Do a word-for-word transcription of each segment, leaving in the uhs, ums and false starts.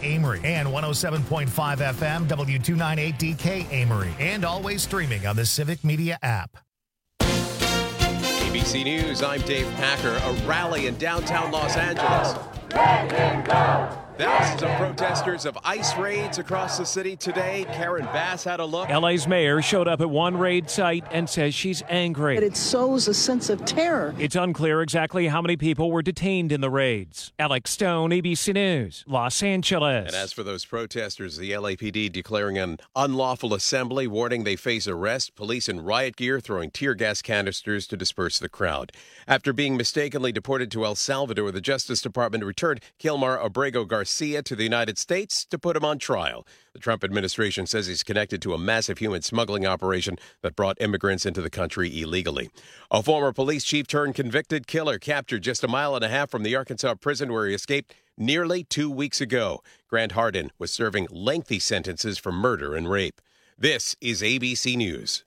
Amory and one oh seven point five F M W two ninety-eight D K Amory, and always streaming on the Civic Media app. A B C News, I'm Dave Packer. A rally in downtown Los Angeles. Let him go! Thousands of protesters of ICE raids across the city today. Karen Bass had a look. L A's mayor showed up at one raid site and says she's angry. It sows a sense of terror. It's unclear exactly how many people were detained in the raids. Alex Stone, A B C News, Los Angeles. And as for those protesters, the L A P D declaring an unlawful assembly, warning they face arrest. Police in riot gear throwing tear gas canisters to disperse the crowd. After being mistakenly deported to El Salvador, the Justice Department returned Kilmar Abrego Garcia to the United States to put him on trial. The Trump administration says he's connected to a massive human smuggling operation that brought immigrants into the country illegally. A former police chief turned convicted killer captured just a mile and a half from the Arkansas prison where he escaped nearly two weeks ago. Grant Hardin was serving lengthy sentences for murder and rape. This is A B C News.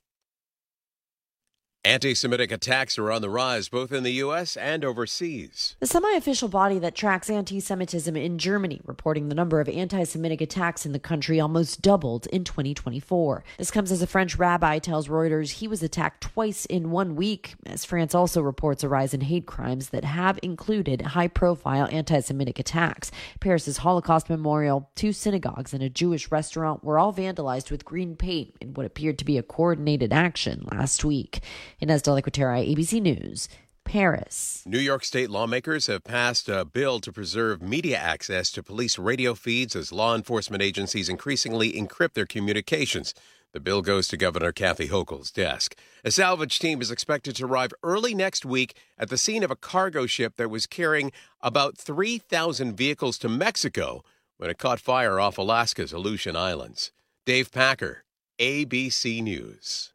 Anti-Semitic attacks are on the rise, both in the U S and overseas. The semi-official body that tracks anti-Semitism in Germany reporting the number of anti-Semitic attacks in the country almost doubled in twenty twenty-four. This comes as a French rabbi tells Reuters he was attacked twice in one week, as France also reports a rise in hate crimes that have included high-profile anti-Semitic attacks. Paris's Holocaust Memorial, two synagogues, and a Jewish restaurant were all vandalized with green paint in what appeared to be a coordinated action last week. Inez de la Quatera, A B C News, Paris. New York State lawmakers have passed a bill to preserve media access to police radio feeds as law enforcement agencies increasingly encrypt their communications. The bill goes to Governor Kathy Hochul's desk. A salvage team is expected to arrive early next week at the scene of a cargo ship that was carrying about three thousand vehicles to Mexico when it caught fire off Alaska's Aleutian Islands. Dave Packer, A B C News.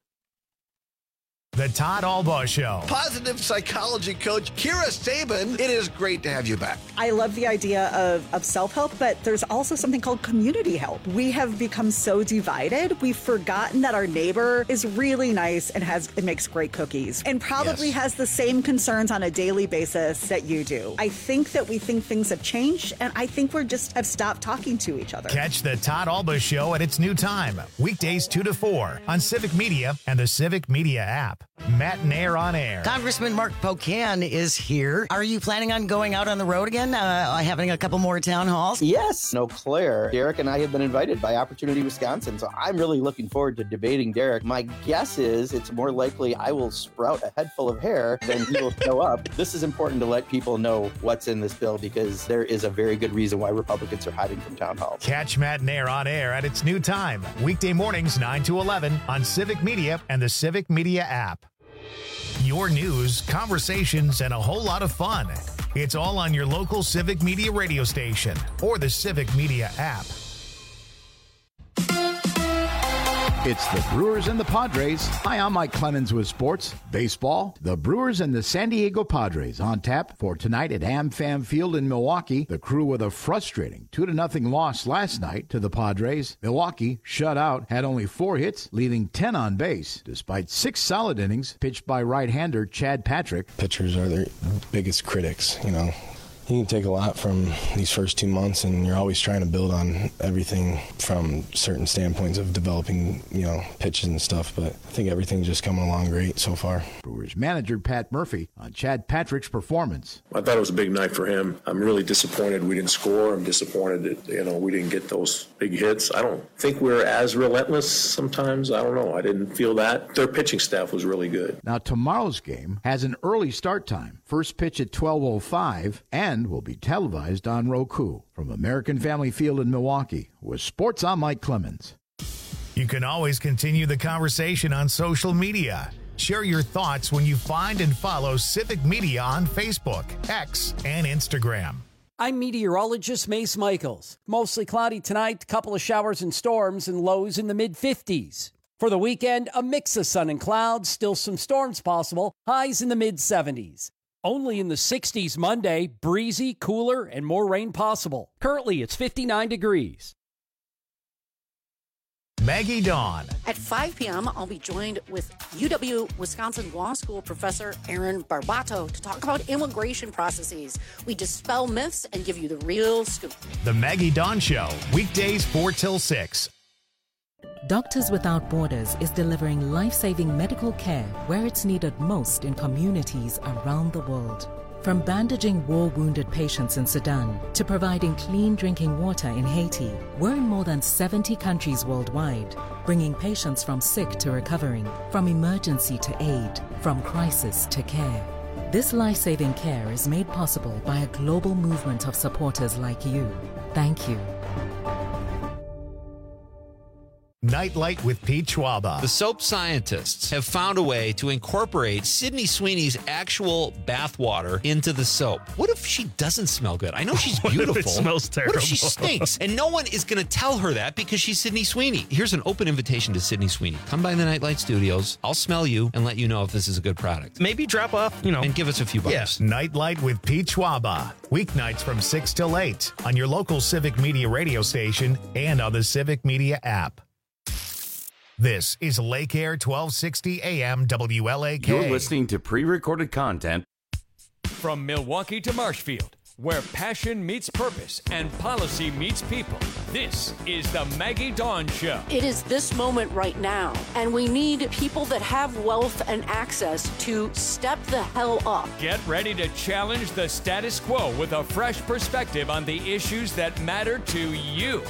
The Todd Albaugh Show. Positive psychology coach Kira Sabin, it is great to have you back. I love the idea of, of self-help, but there's also something called community help. We have become so divided, we've forgotten that our neighbor is really nice and has and makes great cookies and probably yes. has the same concerns on a daily basis that you do. I think that we think things have changed, and I think we're just have stopped talking to each other. Catch the Todd Albaugh Show at its new time, weekdays two to four on Civic Media and the Civic Media app. Matt Nair on air. Congressman Mark Pocan is here. Are you planning on going out on the road again, uh, having a couple more town halls? Yes. No, Claire. Derek and I have been invited by Opportunity Wisconsin, so I'm really looking forward to debating Derek. My guess is it's more likely I will sprout a head full of hair than he will show up. This is important to let people know what's in this bill because there is a very good reason why Republicans are hiding from town halls. Catch Matt Nair on air at its new time, weekday mornings nine to eleven on Civic Media and the Civic Media app. Your news, conversations, and a whole lot of fun. It's all on your local Civic Media radio station or the Civic Media app. It's the Brewers and the Padres. Hi, I'm Mike Clemens with Sports Baseball. The Brewers and the San Diego Padres on tap for tonight at AmFam Field in Milwaukee. The Crew with a frustrating two to nothing loss last night to the Padres. Milwaukee, shut out, had only four hits, leaving ten on base, despite six solid innings pitched by right-hander Chad Patrick. Pitchers are their biggest critics, you know. You can take a lot from these first two months, and you're always trying to build on everything from certain standpoints of developing, you know, pitches and stuff. But I think everything's just coming along great so far. Brewers manager Pat Murphy on Chad Patrick's performance. I thought it was a big night for him. I'm really disappointed we didn't score. I'm disappointed that, you know, we didn't get those big hits. I don't think we're as relentless sometimes. I don't know. I didn't feel that. Their pitching staff was really good. Now, tomorrow's game has an early start time. First pitch at twelve oh five and will be televised on Roku. From American Family Field in Milwaukee, with Sports, I'm Mike Clemens. You can always continue the conversation on social media. Share your thoughts when you find and follow Civic Media on Facebook, X, and Instagram. I'm meteorologist Mace Michaels. Mostly cloudy tonight, couple of showers and storms, and lows in the mid fifties. For the weekend, a mix of sun and clouds, still some storms possible, highs in the mid seventies. Only in the sixties Monday, breezy, cooler, and more rain possible. Currently, it's fifty-nine degrees. Maggie Dawn. At five p.m., I'll be joined with U W-Wisconsin Law School professor Aaron Barbato to talk about immigration processes. We dispel myths and give you the real scoop. The Maggie Dawn Show, weekdays four till six. Doctors Without Borders is delivering life-saving medical care where it's needed most in communities around the world. From bandaging war-wounded patients in Sudan to providing clean drinking water in Haiti, we're in more than seventy countries worldwide, bringing patients from sick to recovering, from emergency to aid, from crisis to care. This life-saving care is made possible by a global movement of supporters like you. Thank you. Nightlight with Pete Schwaba. The soap scientists have found a way to incorporate Sydney Sweeney's actual bath water into the soap. What if she doesn't smell good? I know she's beautiful. What if it smells terrible? What if she stinks? And no one is going to tell her that because she's Sydney Sweeney. Here's an open invitation to Sydney Sweeney. Come by the Nightlight Studios. I'll smell you and let you know if this is a good product. Maybe drop off, you know. And give us a few bucks. Yes. Nightlight with Pete Schwaba. Weeknights from six till eight on your local Civic Media radio station and on the Civic Media app. This is Lake Air twelve sixty A M W L A K. You're listening to pre-recorded content. From Milwaukee to Marshfield, where passion meets purpose and policy meets people, this is the Maggie Dawn Show. It is this moment right now, and we need people that have wealth and access to step the hell up. Get ready to challenge the status quo with a fresh perspective on the issues that matter to you.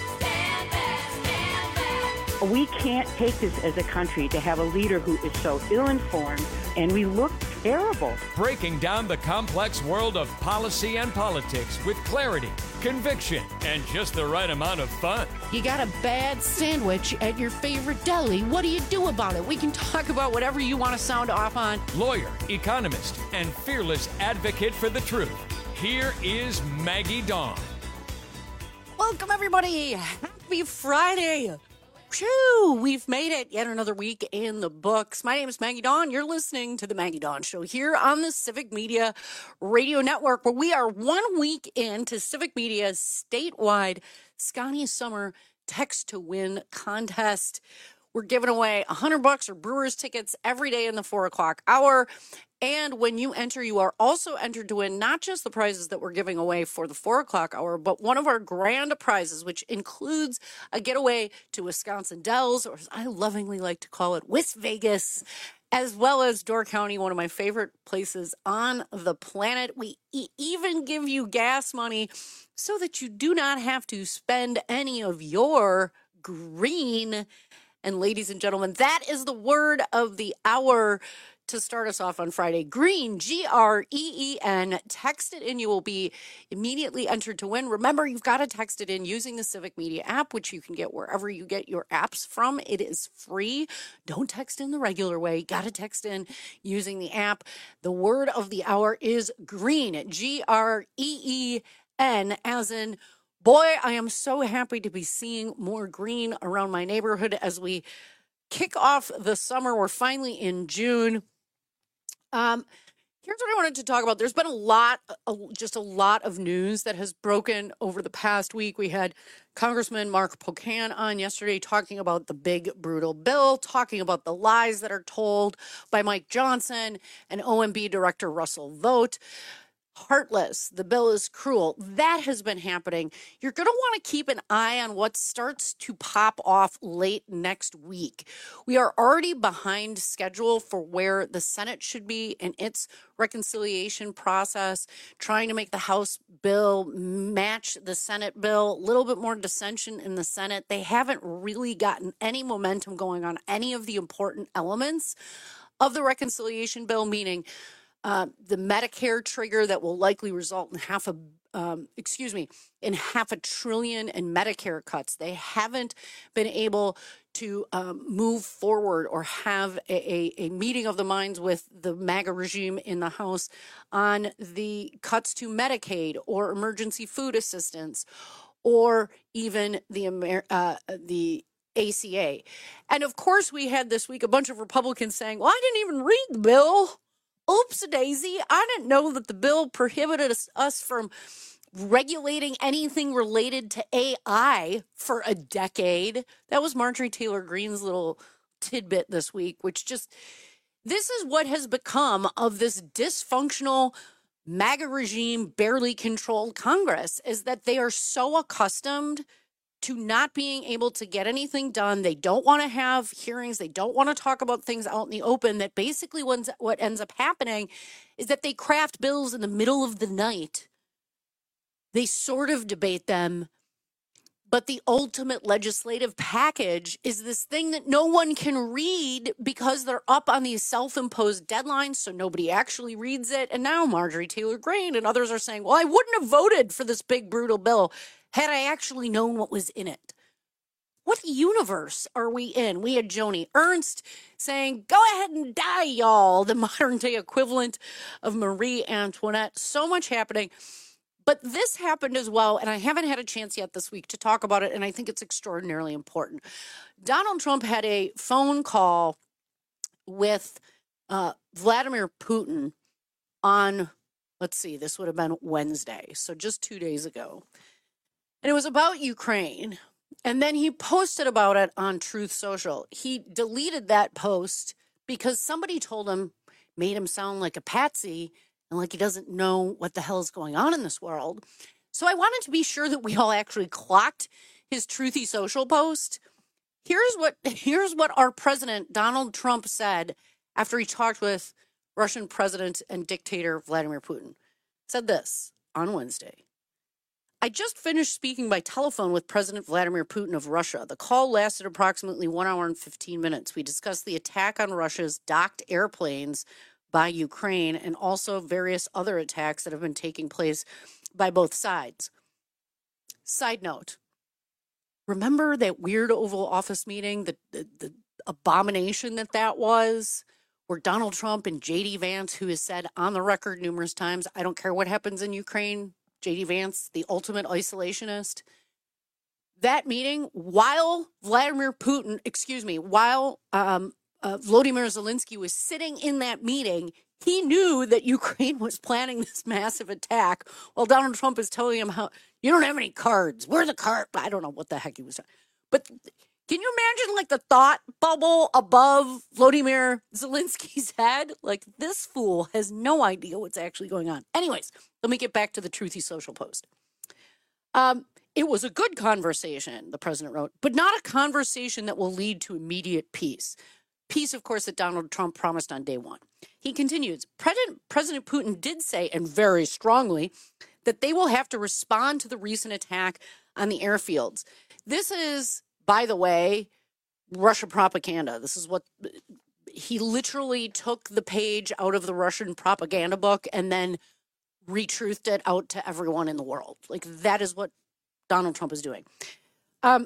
We can't take this as a country to have a leader who is so ill-informed, and we look terrible. Breaking down the complex world of policy and politics with clarity, conviction, and just the right amount of fun. You got a bad sandwich at your favorite deli. What do you do about it? We can talk about whatever you want to sound off on. Lawyer, economist, and fearless advocate for the truth. Here is Maggie Dawn. Welcome, everybody. Happy Friday. Whew, we've made it yet another week in the books. My name is Maggie Dawn. You're listening to the Maggie Dawn Show here on the Civic Media Radio Network, where we are one week into Civic Media's statewide Scotty Summer Text to Win contest. We're giving away one hundred bucks or Brewers tickets every day in the four o'clock hour. And when you enter, you are also entered to win not just the prizes that we're giving away for the four o'clock hour, but one of our grand prizes, which includes a getaway to Wisconsin Dells, or as I lovingly like to call it, Wis Vegas, as well as Door County, one of my favorite places on the planet. We e- even give you gas money so that you do not have to spend any of your green. And ladies and gentlemen, that is the word of the hour to start us off on Friday. Green, G R E E N. Text it in. You will be immediately entered to win. Remember, you've got to text it in using the Civic Media app, which you can get wherever you get your apps from. It is free. Don't text in the regular way. Got to text in using the app. The word of the hour is green, G R E E N, as in boy, I am so happy to be seeing more green around my neighborhood as we kick off the summer. We're finally in June. Um, here's what I wanted to talk about. There's been a lot, a, just a lot of news that has broken over the past week. We had Congressman Mark Pocan on yesterday talking about the big, brutal bill, talking about the lies that are told by Mike Johnson and O M B Director Russell Vought. Heartless. The bill is cruel. That has been happening. You're going to want to keep an eye on what starts to pop off late next week. We are already behind schedule for where the Senate should be in its reconciliation process, trying to make the House bill match the Senate bill. A little bit more dissension in the Senate. They haven't really gotten any momentum going on any of the important elements of the reconciliation bill, meaning Uh, the Medicare trigger that will likely result in half a, um, excuse me, in half a trillion in Medicare cuts. They haven't been able to um, move forward or have a, a, a meeting of the minds with the MAGA regime in the House on the cuts to Medicaid or emergency food assistance or even the Amer- uh, the A C A. And of course, we had this week a bunch of Republicans saying, well, I didn't even read the bill. Oops-a-daisy. I didn't know that the bill prohibited us, us from regulating anything related to A I for a decade. That was Marjorie Taylor Greene's little tidbit this week, which just, this is what has become of this dysfunctional MAGA regime, barely controlled Congress, is that they are so accustomed to not being able to get anything done. They don't want to have hearings. They don't want to talk about things out in the open, that basically what ends up happening is that they craft bills in the middle of the night. They sort of debate them, but the ultimate legislative package is this thing that no one can read because they're up on these self-imposed deadlines, so nobody actually reads it. And now Marjorie Taylor Greene and others are saying, well, I wouldn't have voted for this big, brutal bill had I actually known what was in it. What universe are we in? We had Joni Ernst saying, go ahead and die, y'all, the modern-day equivalent of Marie Antoinette. So much happening. But this happened as well, and I haven't had a chance yet this week to talk about it, and I think it's extraordinarily important. Donald Trump had a phone call with uh, Vladimir Putin on, let's see, this would have been Wednesday, so just two days ago. And it was about Ukraine, and then he posted about it on Truth Social. He deleted that post because somebody told him, made him sound like a patsy, and like he doesn't know what the hell is going on in this world. So I wanted to be sure that we all actually clocked his Truthy Social post. Here's what here's what our president, Donald Trump, said after he talked with Russian President and dictator Vladimir Putin. Said this on Wednesday. I just finished speaking by telephone with President Vladimir Putin of Russia. The call lasted approximately one hour and fifteen minutes. We discussed the attack on Russia's docked airplanes by Ukraine and also various other attacks that have been taking place by both sides. Side note, remember that weird Oval Office meeting, the, the, the abomination that that was, where Donald Trump and J D Vance, who has said on the record numerous times, I don't care what happens in Ukraine, J D Vance, the ultimate isolationist. That meeting, while Vladimir Putin, excuse me, while um, Uh, Volodymyr Zelensky was sitting in that meeting, he knew that Ukraine was planning this massive attack while Donald Trump is telling him how, you don't have any cards. Where are the cards? I don't know what the heck he was saying. But can you imagine like the thought bubble above Volodymyr Zelensky's head? Like, this fool has no idea what's actually going on. Anyways, let me get back to the Truthy Social post. Um, it was a good conversation, the president wrote, but not a conversation that will lead to immediate peace. Peace, of course, that Donald Trump promised on day one. He continues, President, President Putin did say, and very strongly, that they will have to respond to the recent attack on the airfields. This is, by the way, Russia propaganda. This is what he literally took the page out of the Russian propaganda book and then retruthed it out to everyone in the world. Like, that is what Donald Trump is doing. Um,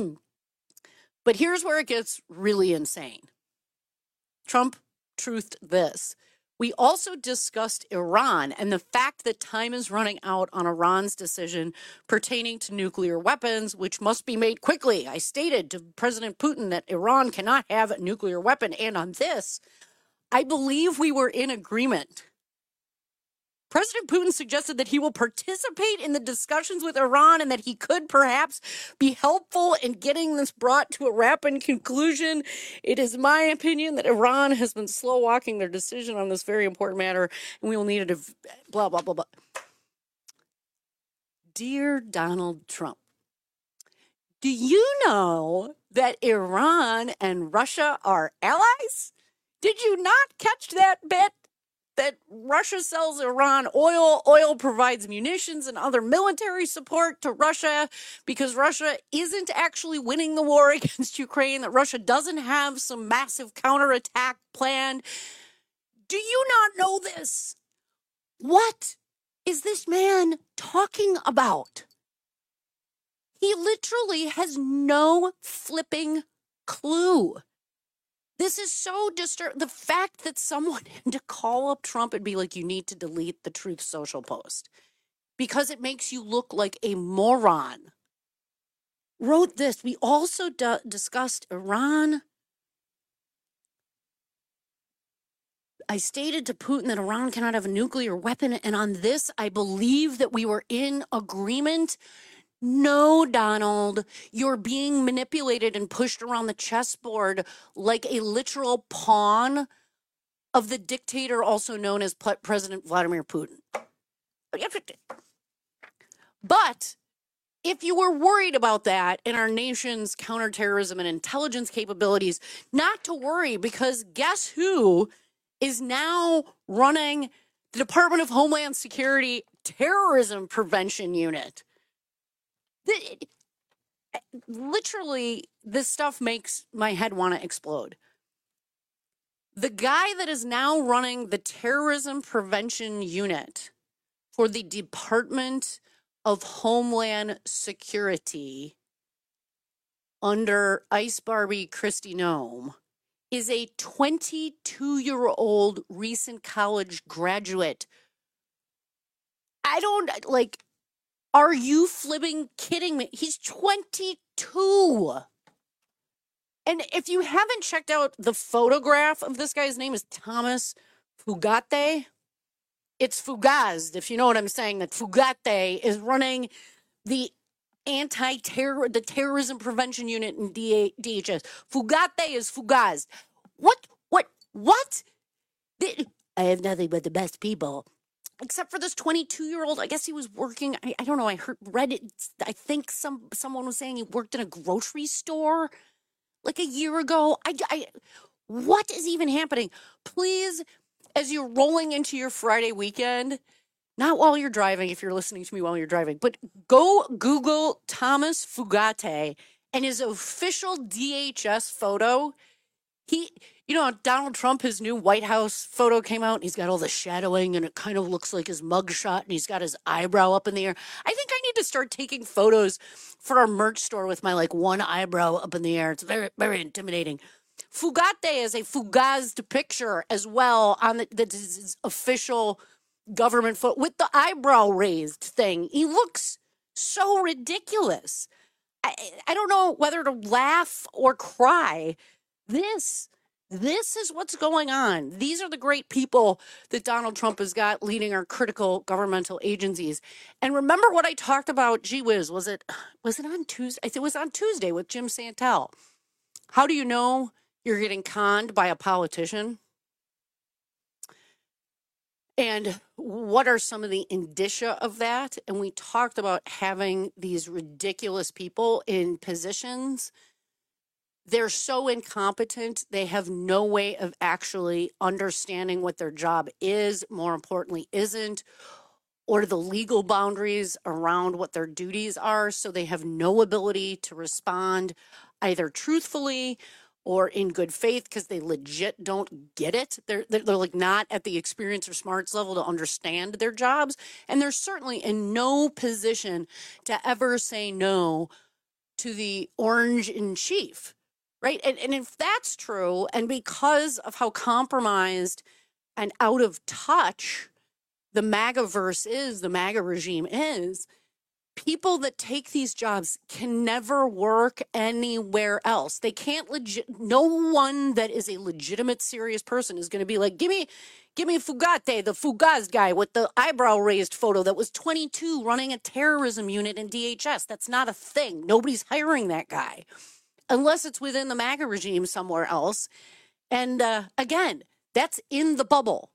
but here's where it gets really insane. Trump truthed this. We also discussed Iran and the fact that time is running out on Iran's decision pertaining to nuclear weapons, which must be made quickly. I stated to President Putin that Iran cannot have a nuclear weapon. And on this, I believe we were in agreement. President Putin suggested that he will participate in the discussions with Iran and that he could perhaps be helpful in getting this brought to a rapid conclusion. It is my opinion that Iran has been slow walking their decision on this very important matter, and we will need it. Blah, blah, blah, blah. Dear Donald Trump, do you know that Iran and Russia are allies? Did you not catch that bit? That Russia sells Iran oil, oil provides munitions and other military support to Russia because Russia isn't actually winning the war against Ukraine, that Russia doesn't have some massive counterattack planned. Do you not know this? What is this man talking about? He literally has no flipping clue. This is so disturbing. The fact that someone had to call up Trump and be like, you need to delete the Truth Social post because it makes you look like a moron. Wrote this. We also d- discussed Iran. I stated to Putin that Iran cannot have a nuclear weapon, and on this, I believe that we were in agreement. No, Donald, you're being manipulated and pushed around the chessboard like a literal pawn of the dictator also known as President Vladimir Putin. But if you were worried about that in our nation's counterterrorism and intelligence capabilities, not to worry, because guess who is now running the Department of Homeland Security Terrorism Prevention Unit? The, literally, this stuff makes my head want to explode. The guy that is now running the Terrorism Prevention Unit for the Department of Homeland Security under Ice Barbie Kristi Noem is a twenty-two-year-old recent college graduate. I don't, like... Are you flipping kidding me? He's twenty-two. And if you haven't checked out the photograph of this guy's name is Thomas Fugate. It's Fugazed, if you know what I'm saying, that Fugate is running the anti-terror, the terrorism prevention unit in D H S. Fugate is Fugazed. What? What? What? I have nothing but the best people. Except for this twenty-two-year-old, I guess he was working, I, I don't know, I heard, read it, I think some someone was saying he worked in a grocery store like a year ago. I, I, what is even happening? Please, as you're rolling into your Friday weekend, not while you're driving, if you're listening to me while you're driving, but go Google Thomas Fugate and his official D H S photo. He... You know, Donald Trump, his new White House photo came out, and he's got all the shadowing, and it kind of looks like his mugshot, and he's got his eyebrow up in the air. I think I need to start taking photos for our merch store with my, like, one eyebrow up in the air. It's very, very intimidating. Fugate is a fugazed picture as well on the, the his official government photo with the eyebrow raised thing. He looks so ridiculous. I, I don't know whether to laugh or cry. This... This is what's going on. These are the great people that Donald Trump has got leading our critical governmental agencies. And remember what I talked about, gee whiz, was it was it on Tuesday? I think it was on Tuesday with Jim Santel. How do you know you're getting conned by a politician? And what are some of the indicia of that? And we talked about having these ridiculous people in positions. They're so incompetent, they have no way of actually understanding what their job is, more importantly, isn't, or the legal boundaries around what their duties are. So they have no ability to respond either truthfully or in good faith because they legit don't get it. They're, they're, they're like not at the experience or smarts level to understand their jobs. And they're certainly in no position to ever say no to the orange in chief. Right. And, and if that's true, and because of how compromised and out of touch the MAGA-verse is, the MAGA regime is, people that take these jobs can never work anywhere else. They can't legit. No one that is a legitimate, serious person is going to be like, give me, give me Fugate, the Fugaz guy with the eyebrow raised photo that was twenty-two running a terrorism unit in D H S. That's not a thing. Nobody's hiring that guy. Unless it's within the MAGA regime somewhere else. And uh, again, that's in the bubble.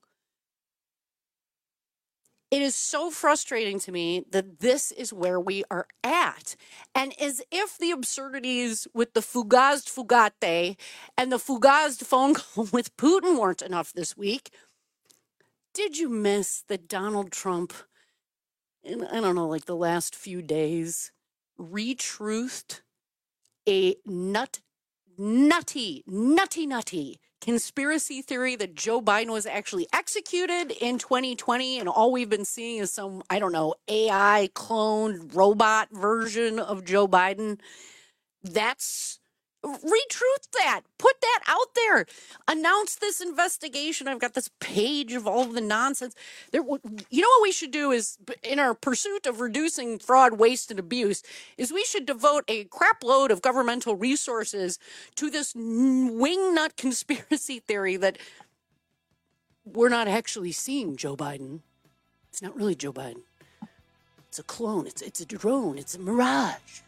It is so frustrating to me that this is where we are at. And as if the absurdities with the Fugazed Fugate and the Fugazed phone call with Putin weren't enough this week, did you miss that Donald Trump, in, I don't know, like the last few days, retruthed a nut, nutty, nutty, nutty conspiracy theory that Joe Biden was actually executed in twenty twenty, and all we've been seeing is some, I don't know, A I cloned robot version of Joe Biden? That's... Retruth that. Put that out there. Announce this investigation. I've got this page of all of the nonsense. There, you know what we should do is, in our pursuit of reducing fraud, waste, and abuse, is we should devote a crap load of governmental resources to this wingnut conspiracy theory that we're not actually seeing Joe Biden. It's not really Joe Biden. It's a clone. It's it's a drone. It's a mirage.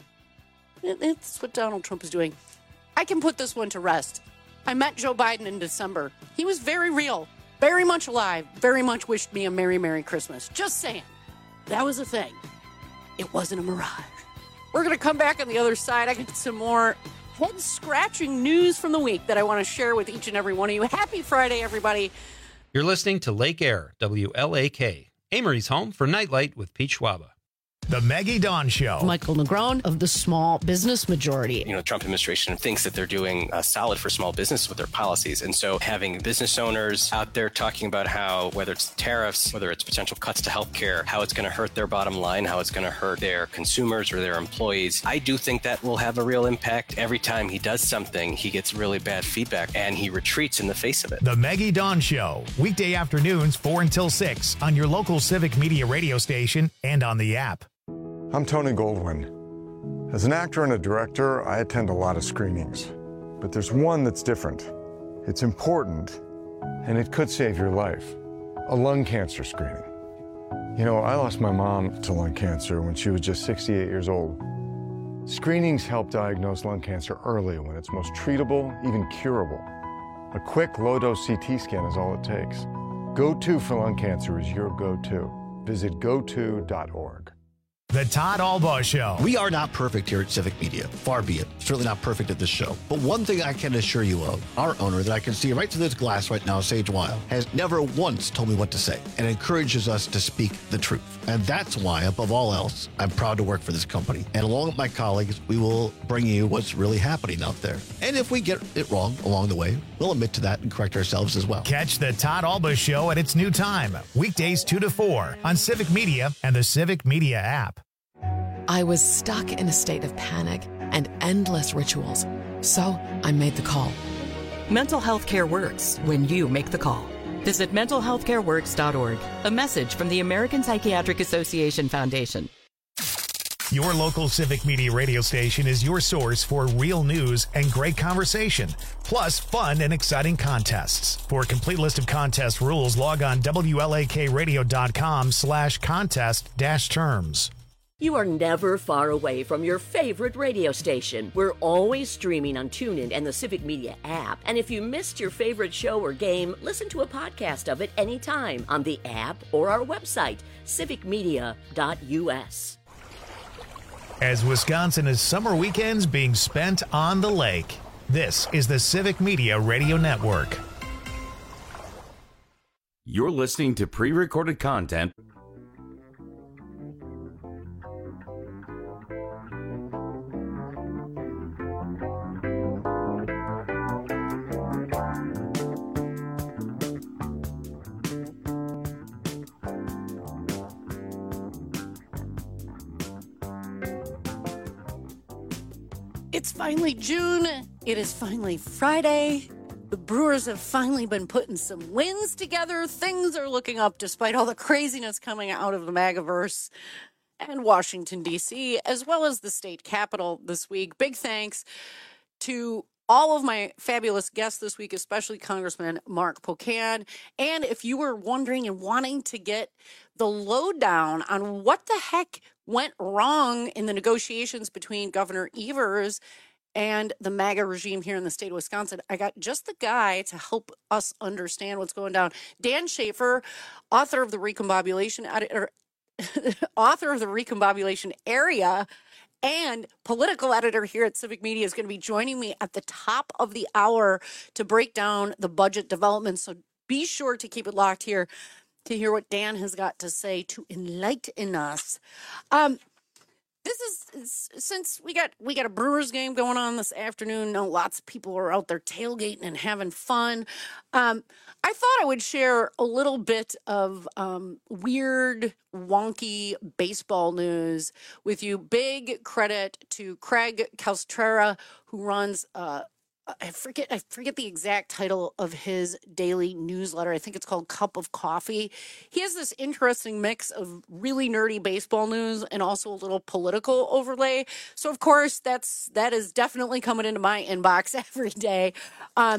That's what Donald Trump is doing. I can put this one to rest. I met Joe Biden in December. He was very real, very much alive, very much wished me a Merry, Merry Christmas. Just saying. That was a thing. It wasn't a mirage. We're going to come back on the other side. I got some more head-scratching news from the week that I want to share with each and every one of you. Happy Friday, everybody. You're listening to Lake Air, W L A K, Amory's home for Nightlight with Pete Schwaba. The Maggie Dawn Show. Michael Negron of the Small Business Majority. You know, the Trump administration thinks that they're doing uh, solid for small business with their policies. And so having business owners out there talking about how, whether it's tariffs, whether it's potential cuts to healthcare, how it's going to hurt their bottom line, how it's going to hurt their consumers or their employees, I do think that will have a real impact. Every time he does something, he gets really bad feedback and he retreats in the face of it. The Maggie Dawn Show. Weekday afternoons, four until six on your local Civic Media radio station and on the app. I'm Tony Goldwyn. As an actor and a director, I attend a lot of screenings. But there's one that's different. It's important, and it could save your life. A lung cancer screening. You know, I lost my mom to lung cancer when she was just sixty-eight years old. Screenings help diagnose lung cancer early when it's most treatable, even curable. A quick low-dose C T scan is all it takes. Go To for lung cancer is your go-to. Visit go to dot org. The Todd Albaugh Show. We are not perfect here at Civic Media. Far be it. Certainly not perfect at this show. But one thing I can assure you of, our owner that I can see right through this glass right now, Sage Weil, has never once told me what to say and encourages us to speak the truth. And that's why, above all else, I'm proud to work for this company. And along with my colleagues, we will bring you what's really happening out there. And if we get it wrong along the way, we'll admit to that and correct ourselves as well. Catch the Todd Albaugh Show at its new time, weekdays two to four on Civic Media and the Civic Media app. I was stuck in a state of panic and endless rituals. So I made the call. Mental health care works when you make the call. Visit mental health care works dot org. A message from the American Psychiatric Association Foundation. Your local Civic Media radio station is your source for real news and great conversation, plus fun and exciting contests. For a complete list of contest rules, log on W L A K radio dot com slash contest dash terms. You are never far away from your favorite radio station. We're always streaming on TuneIn and the Civic Media app. And if you missed your favorite show or game, listen to a podcast of it anytime on the app or our website, civic media dot U S. As Wisconsin is summer weekends being spent on the lake, this is the Civic Media Radio Network. You're listening to pre-recorded content. It's finally June. It is finally Friday. The Brewers have finally been putting some wins together. Things are looking up despite all the craziness coming out of the MAGAverse and Washington, D C, as well as the state capitol this week. Big thanks to all of my fabulous guests this week, especially Congressman Mark Pocan. And if you were wondering and wanting to get the lowdown on what the heck went wrong in the negotiations between Governor Evers and the MAGA regime here in the state of Wisconsin, I got just the guy to help us understand what's going down. Dan Schaefer, author of the Recombobulation editor, author of the Recombobulation Area, and political editor here at Civic Media, is going to be joining me at the top of the hour to break down the budget developments. So be sure to keep it locked here to hear what Dan has got to say to enlighten us. Um, this is, since we got we got a Brewers game going on this afternoon. Know lots of people are out there tailgating and having fun. Um, I thought I would share a little bit of um, weird, wonky baseball news with you. Big credit to Craig Calstrera, who runs. Uh, I forget I forget the exact title of his daily newsletter. I think it's called Cup of Coffee. He has this interesting mix of really nerdy baseball news and also a little political overlay. So of course that's that is definitely coming into my inbox every day. Um,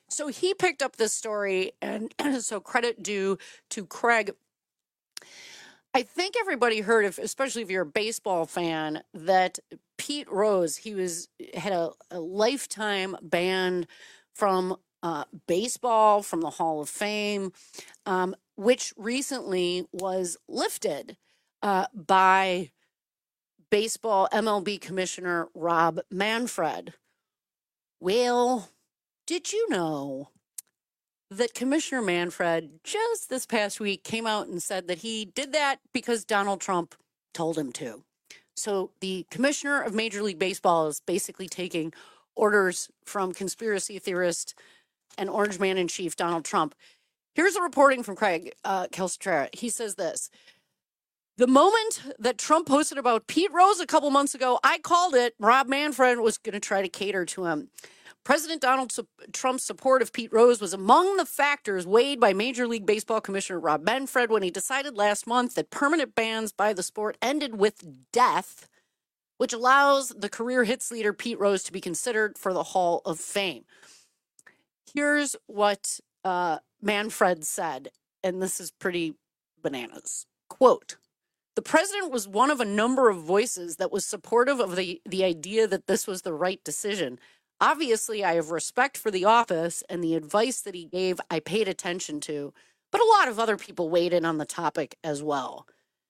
So he picked up this story, and so credit due to Craig. I think everybody heard, if, especially if you're a baseball fan, that Pete Rose, he was had a, a lifetime ban from uh, baseball, from the Hall of Fame, um, which recently was lifted uh, by baseball M L B Commissioner Rob Manfred. Well, did you know that Commissioner Manfred just this past week came out and said that he did that because Donald Trump told him to? So the commissioner of Major League Baseball is basically taking orders from conspiracy theorist and Orange Man in Chief Donald Trump. Here's a reporting from Craig uh, Calcaterra. He says this: the moment that Trump posted about Pete Rose a couple months ago, I called it. Rob Manfred was going to try to cater to him. President Donald Trump's support of Pete Rose was among the factors weighed by Major League Baseball Commissioner Rob Manfred when he decided last month that permanent bans by the sport ended with death, which allows the career hits leader Pete Rose to be considered for the Hall of Fame. Here's what uh, Manfred said, and this is pretty bananas. Quote, the president was one of a number of voices that was supportive of the, the idea that this was the right decision. Obviously, I have respect for the office, and the advice that he gave I paid attention to, but a lot of other people weighed in on the topic as well.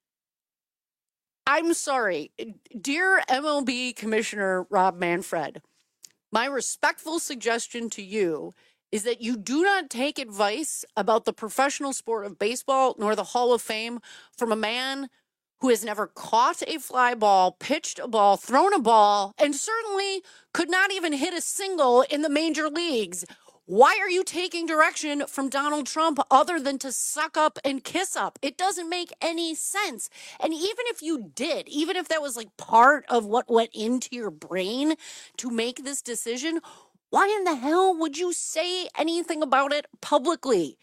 I'm sorry, dear M L B Commissioner Rob Manfred, my respectful suggestion to you is that you do not take advice about the professional sport of baseball nor the Hall of Fame from a man who has never caught a fly ball, pitched a ball, thrown a ball, and certainly could not even hit a single in the major leagues. Why are you taking direction from Donald Trump other than to suck up and kiss up? It doesn't make any sense. And even if you did, even if that was like part of what went into your brain to make this decision, why in the hell would you say anything about it publicly?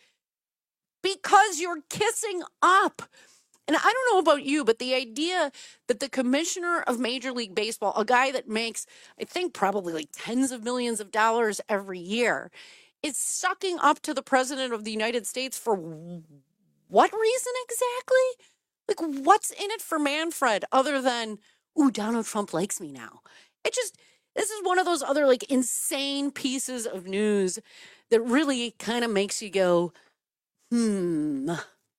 Because you're kissing up. And I don't know about you, but the idea that the commissioner of Major League Baseball, a guy that makes, I think, probably like tens of millions of dollars every year, is sucking up to the president of the United States for what reason exactly? Like, what's in it for Manfred other than, ooh, Donald Trump likes me now? It just, this is one of those other like insane pieces of news that really kind of makes you go, hmm.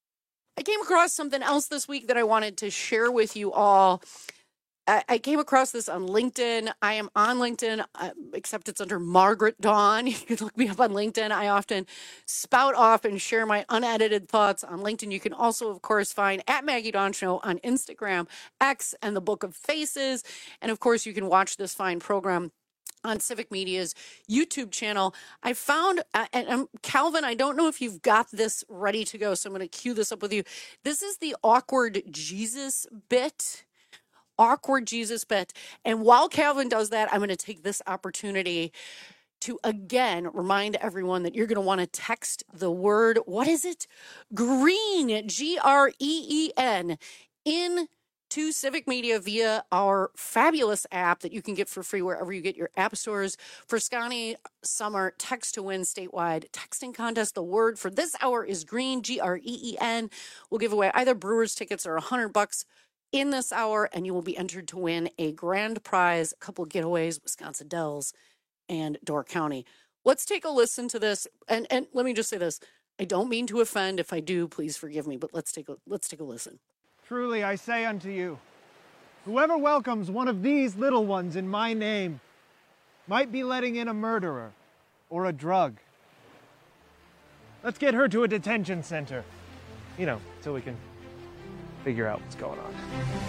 I came across something else this week that I wanted to share with you all. I, I came across this on LinkedIn. I am on LinkedIn, uh, except it's under Margaret Dawn. You can look me up on LinkedIn. I often spout off and share my unedited thoughts on LinkedIn. You can also, of course, find at Maggie Dawn Show on Instagram, X, and the Book of Faces. And, of course, you can watch this fine program on Civic Media's YouTube channel. I found, uh, and um, Calvin, I don't know if you've got this ready to go, so I'm going to cue this up with you. This is the Awkward Jesus bit. Awkward Jesus bit. And while Calvin does that, I'm going to take this opportunity to again remind everyone that you're going to want to text the word, what is it? Green, G R E E N, in to Civic Media via our fabulous app that you can get for free wherever you get your app stores. For Scotty Summer Text to Win statewide texting contest, the word for this hour is green, G R E E N. We'll give away either Brewers tickets or one hundred bucks in this hour, and you will be entered to win a grand prize, a couple of getaways, Wisconsin Dells and Door County. Let's take a listen to this. And and let me just say this. I don't mean to offend. If I do, please forgive me, but let's take a let's take a listen. Truly I say unto you, whoever welcomes one of these little ones in my name might be letting in a murderer or a drug. Let's get her to a detention center, you know, so we can figure out what's going on.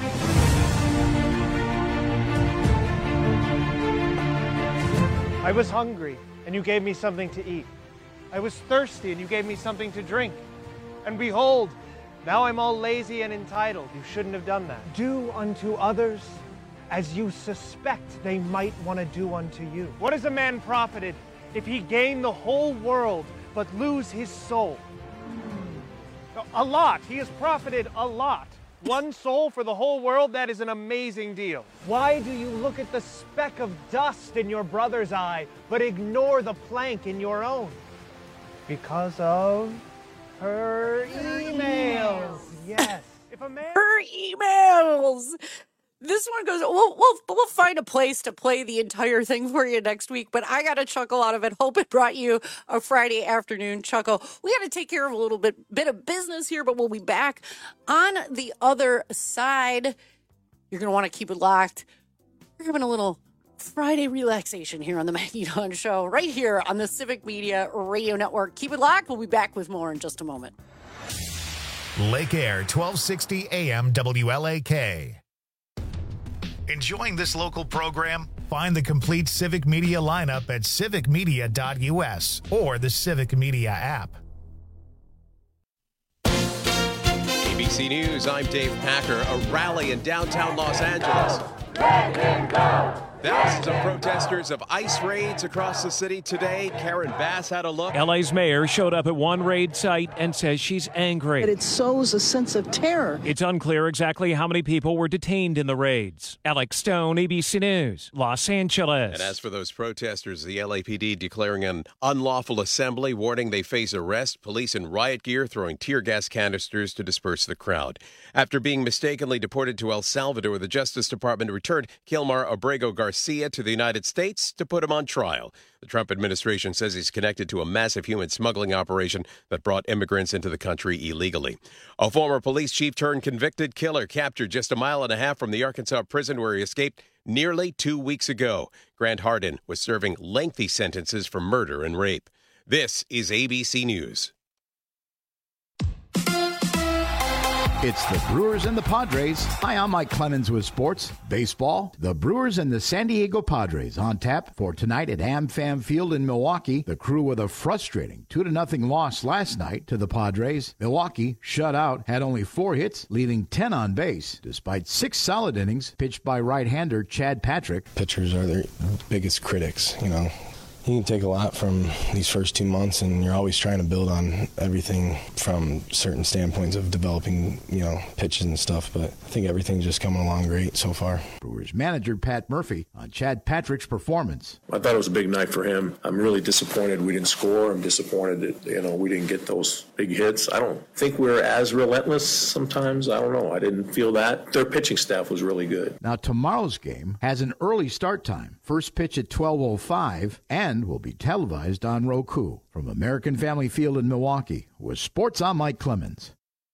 I was hungry, and you gave me something to eat. I was thirsty, and you gave me something to drink. And behold, now I'm all lazy and entitled. You shouldn't have done that. Do unto others as you suspect they might want to do unto you. What is a man profited if he gain the whole world but lose his soul? A lot. He has profited a lot. One soul for the whole world, that is an amazing deal. Why do you look at the speck of dust in your brother's eye, but ignore the plank in your own? Because of her emails. Yes. If a man... Her emails. This one goes, we'll, we'll, we'll find a place to play the entire thing for you next week, but I got a chuckle out of it. Hope it brought you a Friday afternoon chuckle. We got to take care of a little bit, bit of business here, but we'll be back on the other side. You're going to want to keep it locked. We're having a little Friday relaxation here on the Maggie Dawn Show, right here on the Civic Media Radio Network. Keep it locked. We'll be back with more in just a moment. Lake Air, twelve sixty A M W L A K. Enjoying this local program? Find the complete Civic Media lineup at civic media dot U S or the Civic Media app. A B C News, I'm Dave Packer. A rally in downtown Los Angeles. Let him go! Thousands of protesters of ICE raids across the city today. Karen Bass had a look. L A's mayor showed up at one raid site and says she's angry. But it sows a sense of terror. It's unclear exactly how many people were detained in the raids. Alex Stone, A B C News, Los Angeles. And as for those protesters, the L A P D declaring an unlawful assembly, warning they face arrest. Police in riot gear throwing tear gas canisters to disperse the crowd. After being mistakenly deported to El Salvador, the Justice Department returned Kilmar Abrego Garcia to the United States to put him on trial. The Trump administration says he's connected to a massive human smuggling operation that brought immigrants into the country illegally. A former police chief turned convicted killer captured just a mile and a half from the Arkansas prison where he escaped nearly two weeks ago. Grant Hardin was serving lengthy sentences for murder and rape. This is A B C News. It's the Brewers and the Padres. Hi, I'm Mike Clemens with sports, baseball. The Brewers and the San Diego Padres on tap for tonight at AmFam Field in Milwaukee. The Crew with a frustrating two to nothing loss last night to the Padres. Milwaukee, shut out, had only four hits, leaving ten on base, despite six solid innings pitched by right-hander Chad Patrick. Pitchers are their biggest critics, you know. You can take a lot from these first two months, and you're always trying to build on everything from certain standpoints of developing, you know, pitches and stuff. But I think everything's just coming along great so far. Brewers manager Pat Murphy on Chad Patrick's performance. I thought it was a big night for him. I'm really disappointed we didn't score. I'm disappointed that, you know, we didn't get those big hits. I don't think we're as relentless sometimes. I don't know. I didn't feel that. Their pitching staff was really good. Now, tomorrow's game has an early start time. First pitch at twelve oh five and will be televised on Roku. From American Family Field in Milwaukee, with sports, I'm Mike Clemens.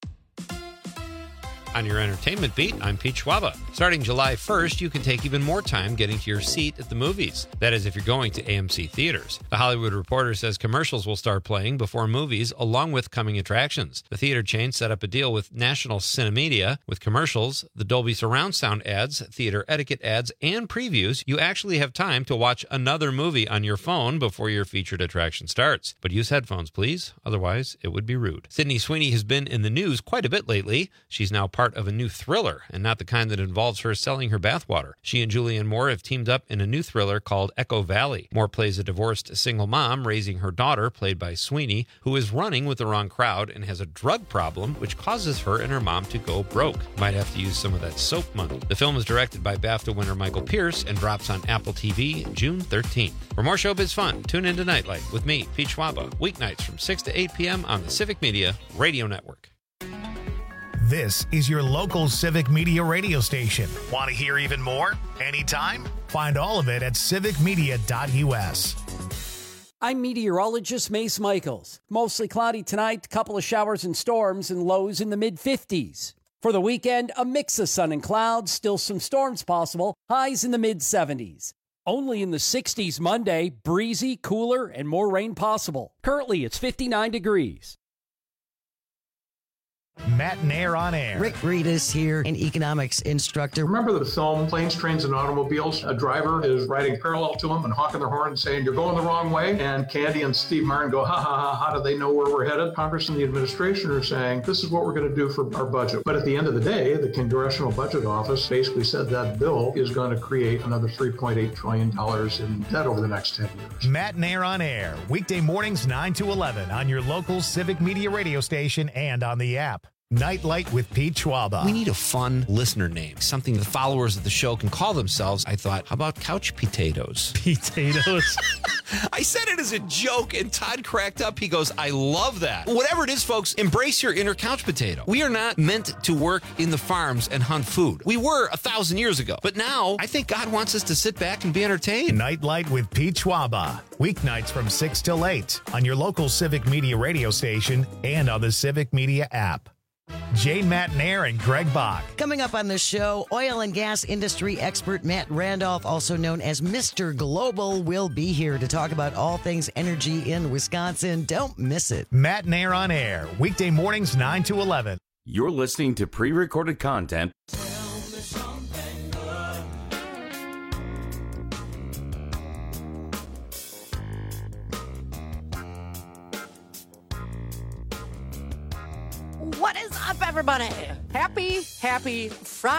On your entertainment beat, I'm Pete Schwaba. Starting July first, you can take even more time getting to your seat at the movies. That is, if you're going to A M C theaters. The Hollywood Reporter says commercials will start playing before movies, along with coming attractions. The theater chain set up a deal with National Cinemedia. With commercials, the Dolby Surround Sound ads, theater etiquette ads, and previews, you actually have time to watch another movie on your phone before your featured attraction starts. But use headphones, please. Otherwise, it would be rude. Sydney Sweeney has been in the news quite a bit lately. She's now part of a new thriller, and not the kind that involves her selling her bathwater. She and Julianne Moore have teamed up in a new thriller called Echo Valley. Moore plays a divorced single mom raising her daughter, played by Sweeney, who is running with the wrong crowd and has a drug problem, which causes her and her mom to go broke. Might have to use some of that soap money. The film is directed by BAFTA winner Michael Pierce and drops on Apple T V June thirteenth. For more showbiz fun, tune into Nightlight with me, Pete Schwaba, weeknights from six to eight p.m. on the Civic Media Radio Network. This is your local Civic Media radio station. Want to hear even more? Anytime? Find all of it at civic media dot U S. I'm meteorologist Mace Michaels. Mostly cloudy tonight, couple of showers and storms, and lows in the mid fifties. For the weekend, a mix of sun and clouds, still some storms possible, highs in the mid seventies. Only in the sixties Monday, breezy, cooler, and more rain possible. Currently, it's fifty-nine degrees. Matt Nair on air. Rick Reedus here, an economics instructor. Remember the film Planes, Trains, and Automobiles? A driver is riding parallel to him and honking their horn and saying, "You're going the wrong way." And Candy and Steve Martin go, ha, ha, ha, how do they know where we're headed? Congress and the administration are saying, this is what we're going to do for our budget. But at the end of the day, the Congressional Budget Office basically said that bill is going to create another three point eight trillion dollars in debt over the next ten years. Matt Nair on air, weekday mornings nine to eleven on your local Civic Media radio station and on the app. Nightlight with Pete Schwaba. We need a fun listener name, something the followers of the show can call themselves. I thought, how about couch potatoes? Potatoes. I said it as a joke, and Todd cracked up. He goes, I love that. Whatever it is, folks, embrace your inner couch potato. We are not meant to work in the farms and hunt food. We were a thousand years ago. But now, I think God wants us to sit back and be entertained. Nightlight with Pete Schwaba. Weeknights from six till eight on your local Civic Media radio station and on the Civic Media app. Jane Matnair and Greg Bach. Coming up on the show, oil and gas industry expert Matt Randolph, also known as Mister Global, will be here to talk about all things energy in Wisconsin. Don't miss it. Matnair on air, weekday mornings nine to eleven. You're listening to pre-recorded content. What is up, everybody? Happy, happy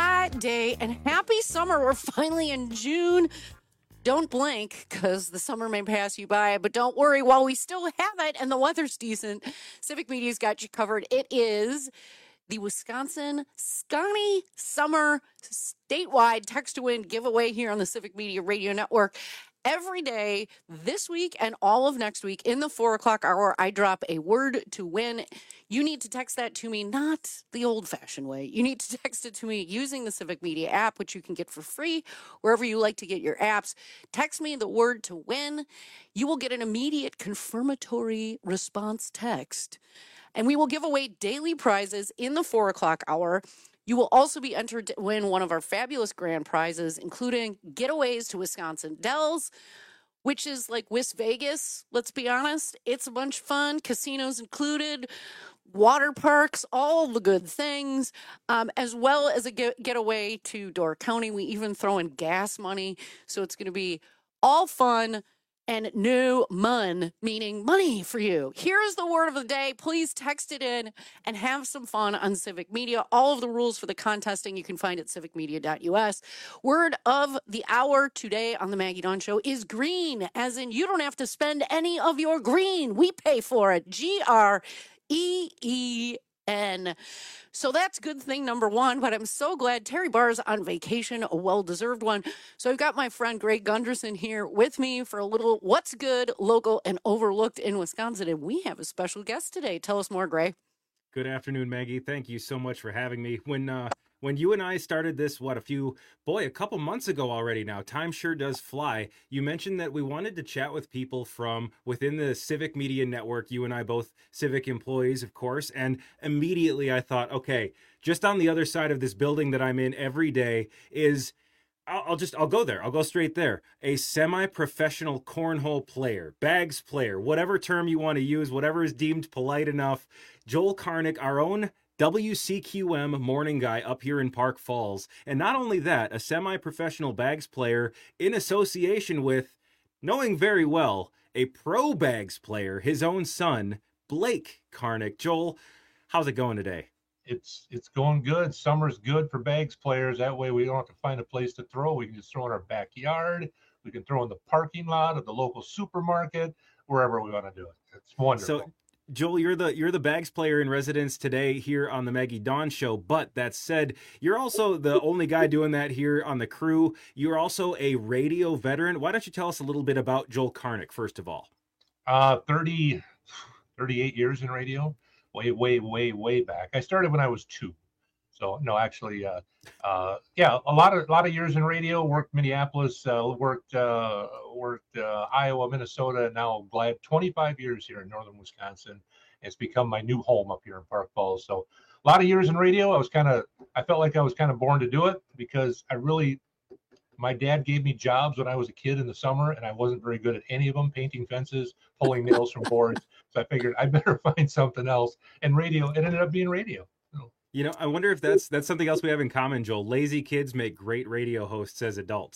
Friday and happy summer. We're finally in June. Don't blink because the summer may pass you by, but don't worry. While we still have it and the weather's decent, Civic Media's got you covered. It is the Wisconsin Scotty Summer statewide text to win giveaway here on the Civic Media Radio Network. Every day this week and all of next week in the four o'clock hour, I drop a word to win. You need to text that to me, not the old-fashioned way. You need to text it to me using the Civic Media app, which you can get for free wherever you like to get your apps. Text me the word to win. You will get an immediate confirmatory response text. And we will give away daily prizes in the four o'clock hour. You will also be entered to win one of our fabulous grand prizes, including getaways to Wisconsin Dells, which is like Wis Vegas, let's be honest. It's a bunch of fun, casinos included, water parks, all the good things, um, as well as a get- getaway to Door County. We even throw in gas money, so it's going to be all fun and no mun, meaning money for you. Here's the word of the day. Please text it in and have some fun on Civic Media. All of the rules for the contesting you can find at civic media dot u s. Word of the hour today on the Maggie Dawn Show is green, as in you don't have to spend any of your green. We pay for it. G R E E N. So that's good thing number one, but I'm so glad Terry Barr's on vacation, a well-deserved one. So I've got my friend Greg Gunderson here with me for a little what's good, local, and overlooked in Wisconsin. And we have a special guest today. Tell us more, Greg. Good afternoon, Maggie. Thank you so much for having me. When uh, when you and I started this, what, a few, boy, a couple months ago already now, time sure does fly. You mentioned that we wanted to chat with people from within the Civic Media Network, you and I both Civic employees, of course, and immediately I thought, okay, just on the other side of this building that I'm in every day is, I'll, I'll just, I'll go there, I'll go straight there, a semi-professional cornhole player, bags player, whatever term you want to use, whatever is deemed polite enough, Joel Karnick, our own W C Q M morning guy up here in Park Falls. And not only that, a semi-professional bags player in association with, knowing very well, a pro bags player, his own son, Blake Karnick. Joel, how's it going today? It's it's going good. Summer's good for bags players. That way we don't have to find a place to throw. We can just throw in our backyard. We can throw in the parking lot of the local supermarket, wherever we want to do it. It's wonderful. So, Joel, you're the you're the bags player in residence today here on the Maggie Dawn Show. But that said, you're also the only guy doing that here on the crew. You're also a radio veteran. Why don't you tell us a little bit about Joel Karnick, first of all? Uh, thirty, thirty-eight years in radio, way, way, way, way back. I started when I was two. So no, actually, uh, uh, yeah, a lot of a lot of years in radio. Worked Minneapolis, uh, worked uh, worked uh, Iowa, Minnesota, and now glad twenty-five years here in northern Wisconsin. It's become my new home up here in Park Falls. So a lot of years in radio. I was kind of, I felt like I was kind of born to do it because I really, my dad gave me jobs when I was a kid in the summer, and I wasn't very good at any of them, painting fences, pulling nails from boards. So I figured I better find something else. And radio, it ended up being radio. You know, I wonder if that's that's something else we have in common, Joel. Lazy kids make great radio hosts as adults.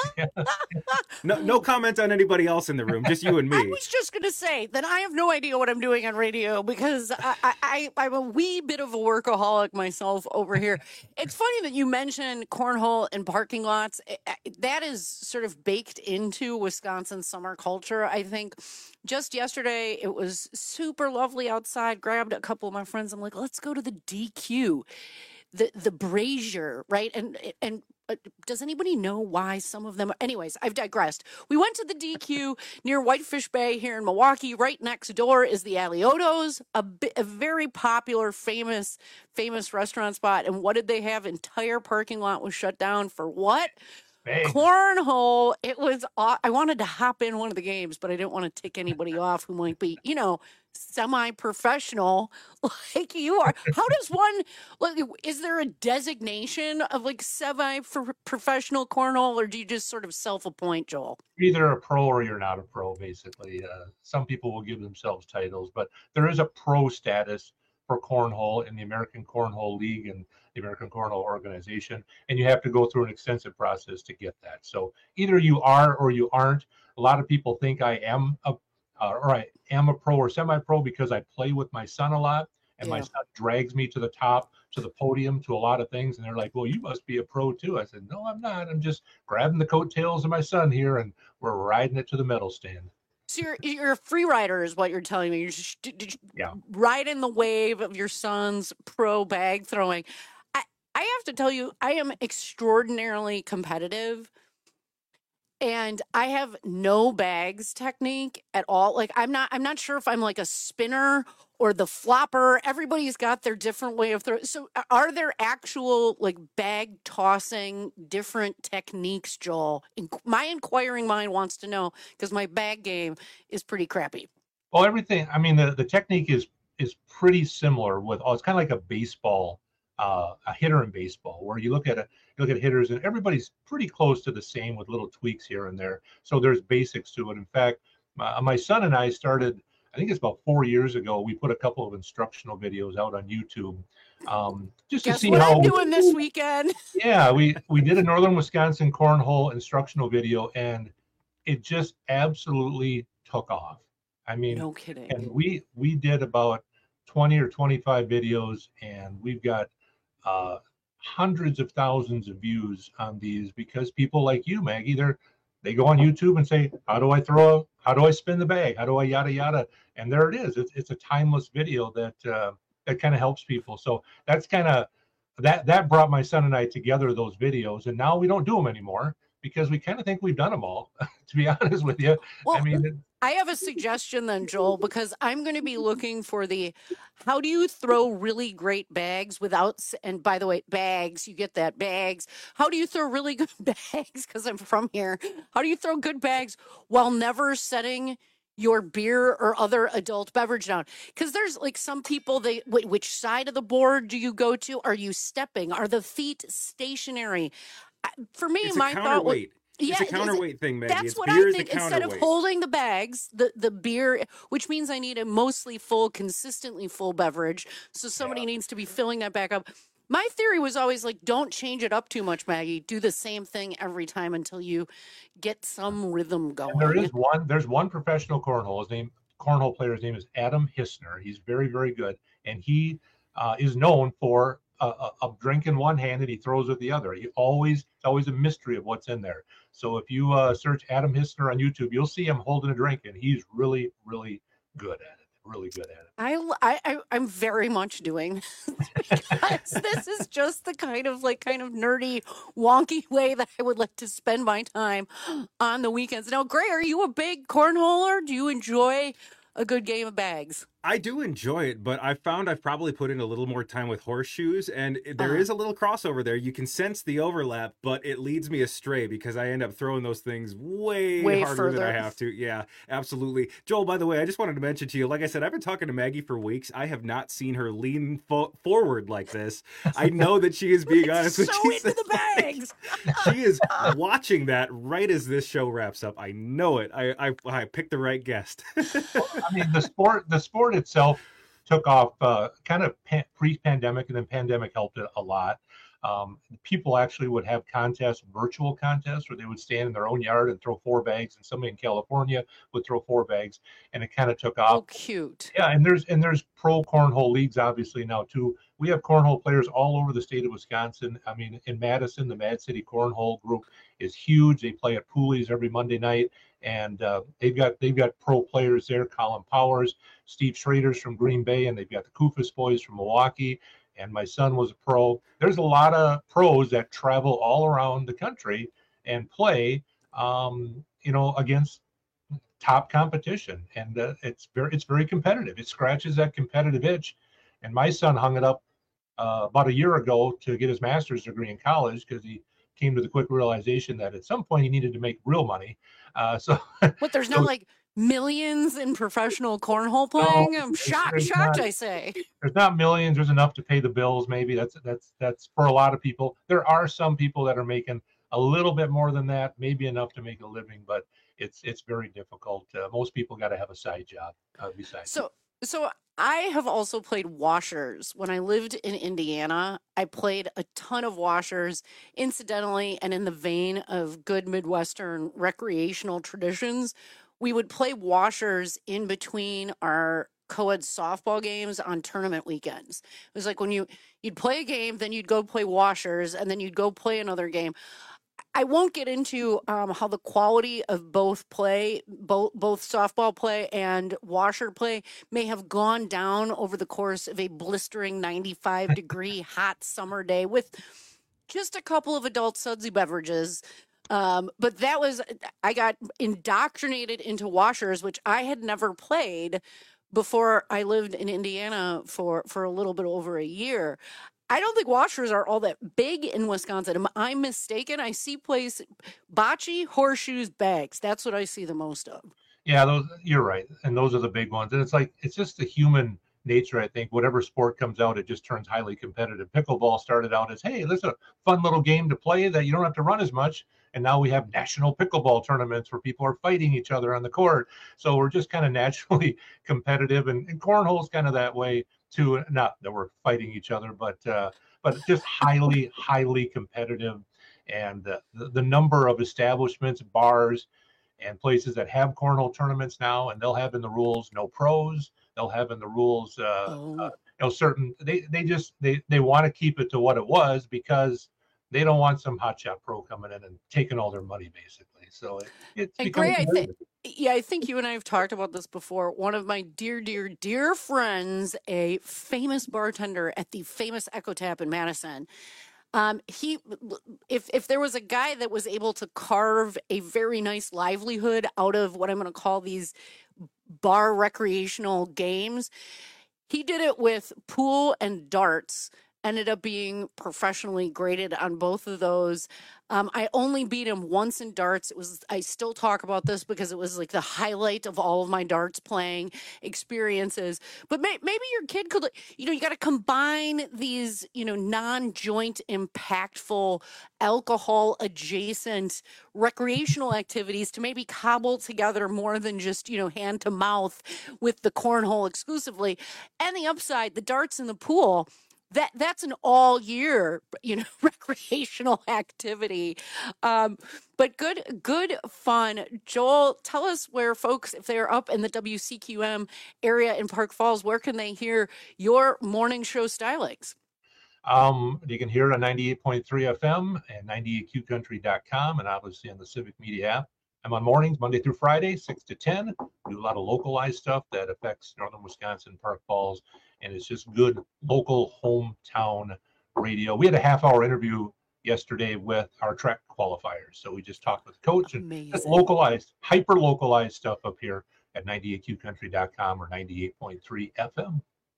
no, no comment on anybody else in the room, just you and me. I was just going to say that I have no idea what I'm doing on radio because I, I, I, I'm a wee bit of a workaholic myself over here. It's funny that you mentioned cornhole and parking lots. That is sort of baked into Wisconsin summer culture, I think. Just yesterday, it was super lovely outside. Grabbed a couple of my friends. I'm like, let's go to the D Q, the the Brazier, right? And and uh, does anybody know why some of them? Anyways, I've digressed. We went to the D Q near Whitefish Bay here in Milwaukee. Right next door is the Aliotos, a, bi- a very popular, famous, famous restaurant spot. And what did they have? Entire parking lot was shut down for what? Bang. Cornhole. It was, uh, I wanted to hop in one of the games, but I didn't want to tick anybody off who might be, you know, semi-professional like you are. How does one, like, is there a designation of like semi-professional cornhole, or do you just sort of self-appoint, Joel? You're either a pro or you're not a pro, basically. Uh, some people will give themselves titles, but there is a pro status for cornhole in the American Cornhole League and the American Cornhole Organization, and you have to go through an extensive process to get that. So either you are or you aren't. A lot of people think I am a, uh, or I am a pro or semi-pro because I play with my son a lot, and yeah. my son drags me to the top, to the podium, to a lot of things, and they're like, well, you must be a pro too. I said, no, I'm not. I'm just grabbing the coattails of my son here, and we're riding it to the medal stand. So you're, you're a free rider is what you're telling me. You're just yeah. riding the wave of your son's pro bag throwing. I, I have to tell you, I am extraordinarily competitive, and I have no bags technique at all. Like I'm not, I'm not sure if I'm like a spinner or the flopper. Everybody's got their different way of throwing. So are there actual like bag tossing different techniques, Joel? In- my inquiring mind wants to know because my bag game is pretty crappy. Well, everything, I mean, the, the technique is is pretty similar with, oh, it's kind of like a baseball, uh, a hitter in baseball, where you look at it, you look at hitters and everybody's pretty close to the same with little tweaks here and there. So there's basics to it. In fact, my, my son and I started, I think it's about four years ago, we put a couple of instructional videos out on YouTube. Um, just Guess to see what how I'm doing this weekend. Yeah, we, we did a Northern Wisconsin cornhole instructional video, and it just absolutely took off. I mean, no kidding. And we, we did about twenty or twenty-five videos, and we've got uh, hundreds of thousands of views on these because people like you, Maggie, they're, they go on YouTube and say, how do I throw, how do I spin the bag? How do I yada, yada? And there it is. It's, it's a timeless video that, uh, that kind of helps people. So that's kind of, that, that brought my son and I together, those videos. And now we don't do them anymore because we kind of think we've done them all, to be honest with you. Well, I mean, it, I have a suggestion then, Joel, because I'm going to be looking for the, how do you throw really great bags without, and by the way, bags, you get that, bags. How do you throw really good bags? Because I'm from here. How do you throw good bags while never setting your beer or other adult beverage down? Because there's like some people, they, wait, which side of the board do you go to? Are you stepping? Are the feet stationary? For me, it's my a thought was, yeah, it's a counterweight thing, Maggie. That's it's what beer I think. Instead of holding the bags, the, the beer, which means I need a mostly full, consistently full beverage. So somebody yeah. needs to be filling that back up. My theory was always like, don't change it up too much, Maggie. Do the same thing every time until you get some rhythm going. And there is one, there's one professional cornhole. His name, cornhole player's name is Adam Hissner. He's very, very good. And he uh, is known for a, a, a drink in one hand and he throws with the other. He always, it's always a mystery of what's in there. So if you uh, search Adam Hissner on YouTube, you'll see him holding a drink, and he's really, really good at it. Really good at it. I, I, I'm very much doing because this is just the kind of like kind of nerdy, wonky way that I would like to spend my time on the weekends. Now, Gray, are you a big cornholer? Do you enjoy a good game of bags? I do enjoy it, but I found I've probably put in a little more time with horseshoes, and there uh-huh. is a little crossover there. You can sense the overlap, but it leads me astray because I end up throwing those things way, way harder further. than I have to. Yeah, absolutely. Joel, by the way, I just wanted to mention to you, like I said, I've been talking to Maggie for weeks. I have not seen her lean fo- forward like this. I know that she is being honest so with you. So into the bags. She is watching that right as this show wraps up. I know it. I I, I picked the right guest. Well, I mean, the sport, the sport itself took off uh, kind of pan- pre-pandemic, and then pandemic helped it a lot. Um, people actually would have contests, virtual contests, where they would stand in their own yard and throw four bags, and somebody in California would throw four bags, and it kind of took off. Oh, cute. Yeah, and there's and there's pro cornhole leagues obviously now too. We have cornhole players all over the state of Wisconsin. I mean, in Madison, the Mad City Cornhole Group is huge. They play at Pooley's every Monday night, and uh, they've got they've got pro players there. Colin Powers, Steve Schrader's from Green Bay, and they've got the Kufis boys from Milwaukee. And my son was a pro. There's a lot of pros that travel all around the country and play, um, you know, against top competition, and uh, it's very it's very competitive. It scratches that competitive itch. And my son hung it up uh, about a year ago to get his master's degree in college because he came to the quick realization that at some point he needed to make real money. Uh, so, but there's not so, like millions in professional cornhole playing. No, I'm shocked, shocked. Not, I say there's not millions. There's enough to pay the bills. Maybe that's that's that's for a lot of people. There are some people that are making a little bit more than that, maybe enough to make a living, but it's it's very difficult. Uh, most people got to have a side job uh, besides. So so I have also played washers. When I lived in Indiana, I played a ton of washers. Incidentally, and in the vein of good Midwestern recreational traditions, we would play washers in between our co-ed softball games on tournament weekends. It was like when you, you'd play a game, then you'd go play washers, and then you'd go play another game. I won't get into um, how the quality of both play, both both softball play and washer play may have gone down over the course of a blistering ninety-five degree hot summer day with just a couple of adult sudsy beverages. Um, but that was, I got indoctrinated into washers, which I had never played before I lived in Indiana for, for a little bit over a year. I don't think washers are all that big in Wisconsin. Am I mistaken? I see plays bocce, horseshoes, bags. That's what I see the most of. Yeah, those you're right. And those are the big ones. And it's like, it's just the human nature, I think. Whatever sport comes out, it just turns highly competitive. Pickleball started out as, hey, there's a fun little game to play that you don't have to run as much. And now we have national pickleball tournaments where people are fighting each other on the court. So we're just kind of naturally competitive. And, and cornhole's kind of that way too. Not that we're fighting each other, but uh, but just highly, highly competitive. And uh, the, the number of establishments, bars, and places that have cornhole tournaments now, and they'll have in the rules no pros. They'll have in the rules, uh, oh. uh, you know, certain. They they just they they want to keep it to what it was because they don't want some hotshot pro coming in and taking all their money, basically. So it, it's and Gray, I think, yeah, I think you and I have talked about this before. One of my dear, dear, dear friends, a famous bartender at the famous Echo Tap in Madison. Um, he, if if there was a guy that was able to carve a very nice livelihood out of what I'm going to call these bar recreational games, he did it with pool and darts. Ended up being professionally graded on both of those. Um, I only beat him once in darts. It was, I still talk about this because it was like the highlight of all of my darts playing experiences. But may, maybe your kid could, you know, you got to combine these, you know, non-joint impactful, alcohol adjacent recreational activities to maybe cobble together more than just, you know, hand to mouth with the cornhole exclusively. And the upside, the darts in the pool, That that's an all year, you know, recreational activity, um, but good, good fun. Joel, tell us where folks, if they're up in the W C Q M area in Park Falls, where can they hear your morning show stylings? Um, you can hear it on ninety-eight point three F M and ninety-eight Q country dot com, and obviously on the Civic Media app. I'm on mornings, Monday through Friday, six to ten. We do a lot of localized stuff that affects northern Wisconsin, Park Falls, and it's just good local hometown radio. We had a half hour interview yesterday with our track qualifiers. So we just talked with the coach and just localized, hyper localized stuff up here at ninety-eight Q country dot com or ninety-eight point three F M.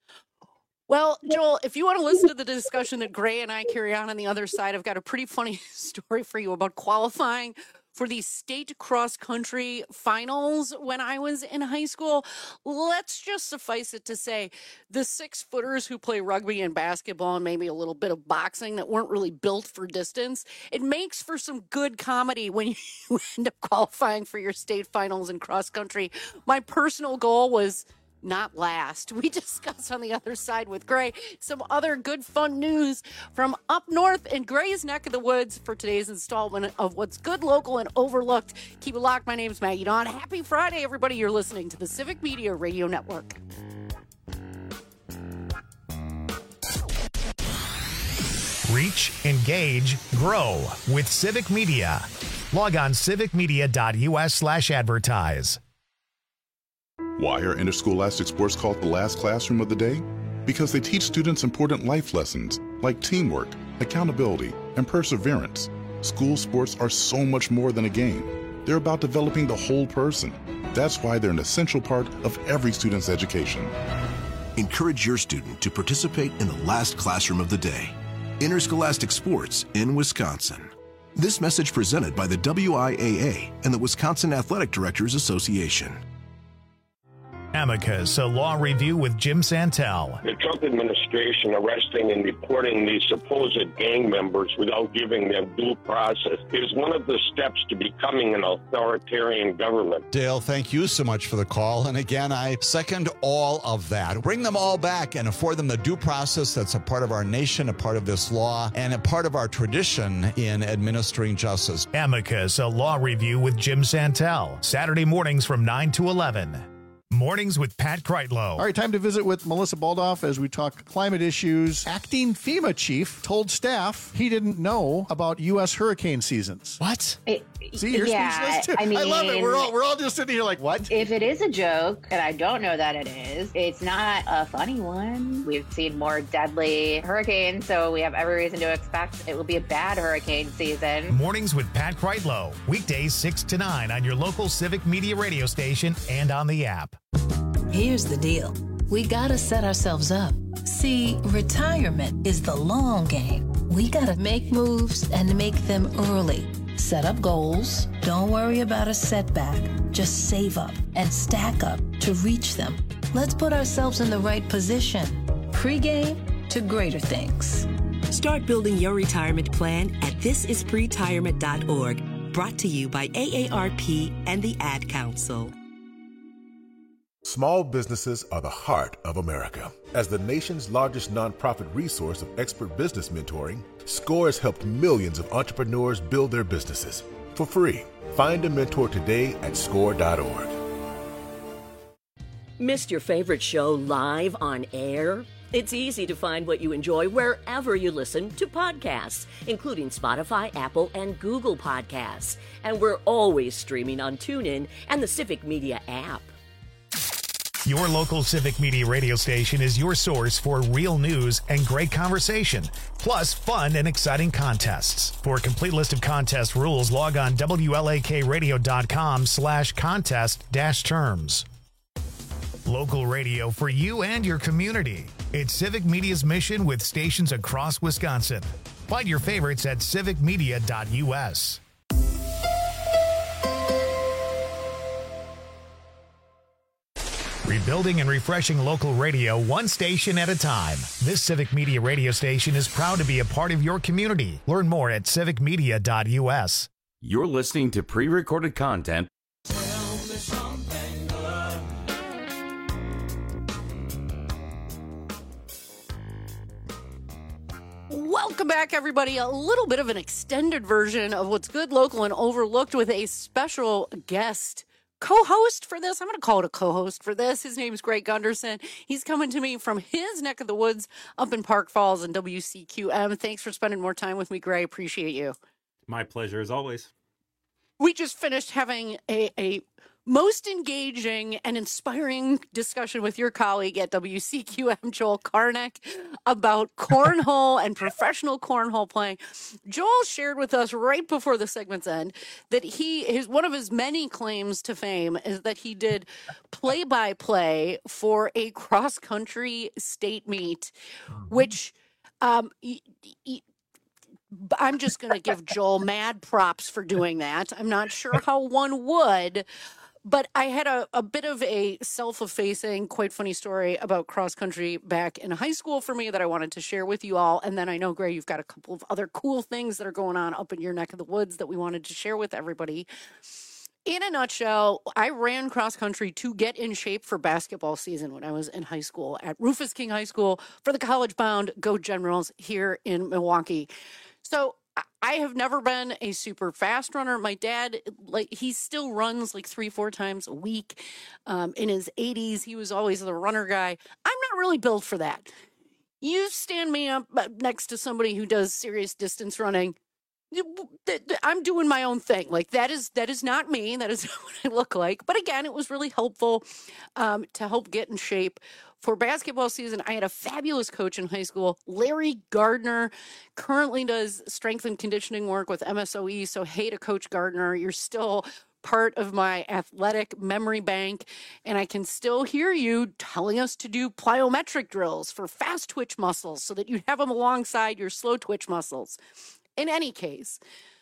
Well, Joel, if you want to listen to the discussion that Gray and I carry on on the other side, I've got a pretty funny story for you about qualifying for the state cross-country finals when I was in high school. Let's just suffice it to say the six-footers who play rugby and basketball and maybe a little bit of boxing that weren't really built for distance, it makes for some good comedy when you end up qualifying for your state finals in cross-country. My personal goal was not last. We discuss on the other side with Gray some other good, fun news from up north in Gray's neck of the woods for today's installment of What's Good, Local, and Overlooked. Keep it locked. My name's Maggie Dawn. Happy Friday, everybody. You're listening to the Civic Media Radio Network. Reach, engage, grow with Civic Media. Log on civicmedia.us slash advertise. Why are interscholastic sports called the last classroom of the day? Because they teach students important life lessons like teamwork, accountability, and perseverance. School sports are so much more than a game. They're about developing the whole person. That's why they're an essential part of every student's education. Encourage your student to participate in the last classroom of the day. Interscholastic sports in Wisconsin. This message presented by the W I A A and the Wisconsin Athletic Directors Association. Amicus, a law review with Jim Santel. The Trump administration arresting and deporting these supposed gang members without giving them due process is one of the steps to becoming an authoritarian government. Dale, thank you so much for the call. And again, I second all of that. Bring them all back and afford them the due process that's a part of our nation, a part of this law, and a part of our tradition in administering justice. Amicus, a law review with Jim Santel. Saturday mornings from nine to eleven. Mornings with Pat Kreitlow. All right, time to visit with Melissa Baldoff as we talk climate issues. Acting FEMA chief told staff he didn't know about U S hurricane seasons. What? It, See, you're yeah, speechless too. I mean, I love it. We're all we're all just sitting here like, what? If it is a joke, and I don't know that it is, it's not a funny one. We've seen more deadly hurricanes, so we have every reason to expect it will be a bad hurricane season. Mornings with Pat Kreitlow. Weekdays six to nine on your local Civic Media radio station and on the app. Here's the deal. We gotta set ourselves up. See, retirement is the long game. We gotta make moves and make them early. Set up goals. Don't worry about a setback. Just save up and stack up to reach them. Let's put ourselves in the right position. Pre-game to greater things. Start building your retirement plan at this is pretirement dot org. Brought to you by A A R P and the Ad Council. Small businesses are the heart of America. As the nation's largest nonprofit resource of expert business mentoring, SCORE has helped millions of entrepreneurs build their businesses for free. Find a mentor today at score dot org. Missed your favorite show live on air? It's easy to find what you enjoy wherever you listen to podcasts, including Spotify, Apple, and Google Podcasts. And we're always streaming on TuneIn and the Civic Media app. Your local Civic Media radio station is your source for real news and great conversation, plus fun and exciting contests. For a complete list of contest rules, log on W L A K radio dot com slash contest dash terms. Local radio for you and your community. It's Civic Media's mission with stations across Wisconsin. Find your favorites at civic media dot U S. Rebuilding and refreshing local radio one station at a time. This Civic Media radio station is proud to be a part of your community. Learn more at civic media dot U S. You're listening to pre-recorded content. Welcome back, everybody. A little bit of an extended version of What's Good, Local, and Overlooked with a special guest co-host for this. I'm going to call it a co-host for this. His name's Greg Gunderson. He's coming to me from his neck of the woods up in Park Falls and W C Q M. Thanks for spending more time with me, Greg. Appreciate you. My pleasure, as always. We just finished having a, a most engaging and inspiring discussion with your colleague at W C Q M, Joel Karnick, about cornhole and professional cornhole playing. Joel shared with us right before the segment's end that he his one of his many claims to fame is that he did play-by-play for a cross-country state meet, which um, he, he, I'm just going to give Joel mad props for doing that. I'm not sure how one would. But I had a, a bit of a self-effacing, quite funny story about cross-country back in high school for me that I wanted to share with you all. And then I know, Gray, you've got a couple of other cool things that are going on up in your neck of the woods that we wanted to share with everybody. In a nutshell, I ran cross country to get in shape for basketball season when I was in high school at Rufus King High School for the college bound Go Generals here in Milwaukee. So I have never been a super fast runner. My dad, like, he still runs like three, four times a week. Um, in his eighties, he was always the runner guy. I'm not really built for that. You stand me up next to somebody who does serious distance running, I'm doing my own thing. Like, that is that is not me. That is not what I look like. But again, it was really helpful um, to help get in shape for basketball season. I had a fabulous coach in high school, Larry Gardner, currently does strength and conditioning work with M S O E. So hey to Coach Gardner, you're still part of my athletic memory bank, and I can still hear you telling us to do plyometric drills for fast twitch muscles so that you have them alongside your slow twitch muscles. In any case,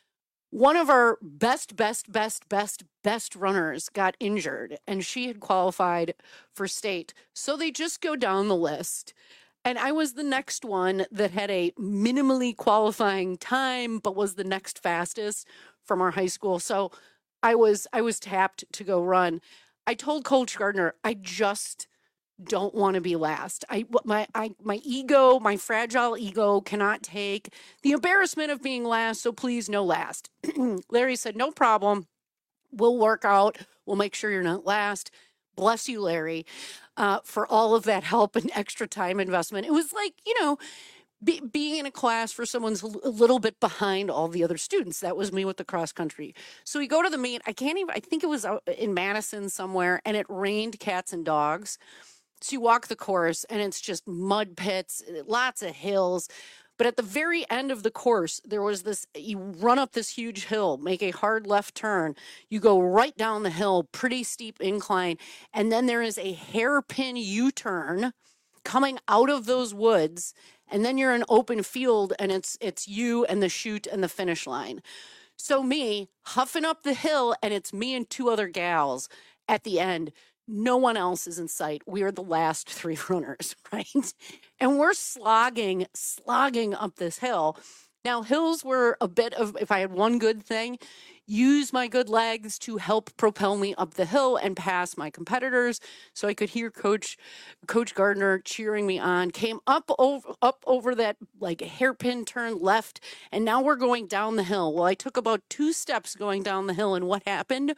one of our best, best, best, best, best runners got injured, and she had qualified for state. So they just go down the list. And I was the next one that had a minimally qualifying time, but was the next fastest from our high school. So I was I was tapped to go run. I told Coach Gardner, I just don't want to be last. I my I my ego, my fragile ego cannot take the embarrassment of being last, so please no last. Larry said, no problem. We'll work out. We'll make sure you're not last. Bless you, Larry, uh, for all of that help and extra time investment. It was like, you know, be, being in a class for someone's a little bit behind all the other students. That was me with the cross country. So we go to the meet. I can't even, I think it was out in Madison somewhere, and it rained cats and dogs. So you walk the course, and it's just mud pits, lots of hills. But at the very end of the course, there was this, you run up this huge hill, make a hard left turn. You go right down the hill, pretty steep incline. And then there is a hairpin U-turn coming out of those woods. And then you're in open field, and it's it's you and the chute and the finish line. So me, huffing up the hill, and it's me and two other gals at the end. No one else is in sight. We are the last three runners, right? And we're slogging, slogging up this hill. Now, hills were a bit of, if I had one good thing, use my good legs to help propel me up the hill and past my competitors. So I could hear Coach Coach Gardner cheering me on. Came up over, up over that like hairpin turn left, and now we're going down the hill. Well, I took about two steps going down the hill, and what happened?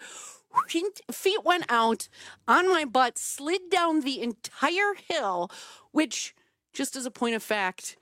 Feet went out on my butt, slid down the entire hill, which, just as a point of fact,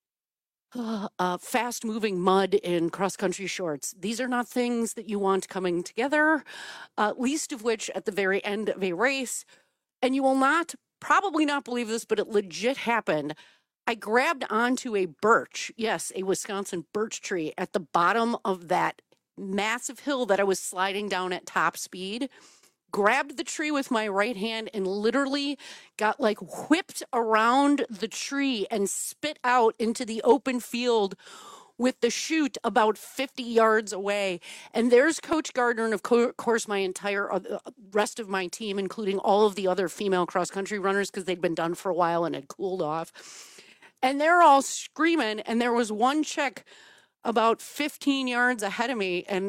uh, uh, fast-moving mud in cross-country shorts, these are not things that you want coming together, uh, least of which at the very end of a race. And you will not, probably not believe this, but it legit happened. I grabbed onto a birch, yes, a Wisconsin birch tree at the bottom of that massive hill that I was sliding down at top speed, grabbed the tree with my right hand and literally got like whipped around the tree and spit out into the open field with the chute about fifty yards away. And there's Coach Gardner and of course my entire rest of my team, including all of the other female cross-country runners, because they'd been done for a while and had cooled off. And they're all screaming, and there was one chick about fifteen yards ahead of me, and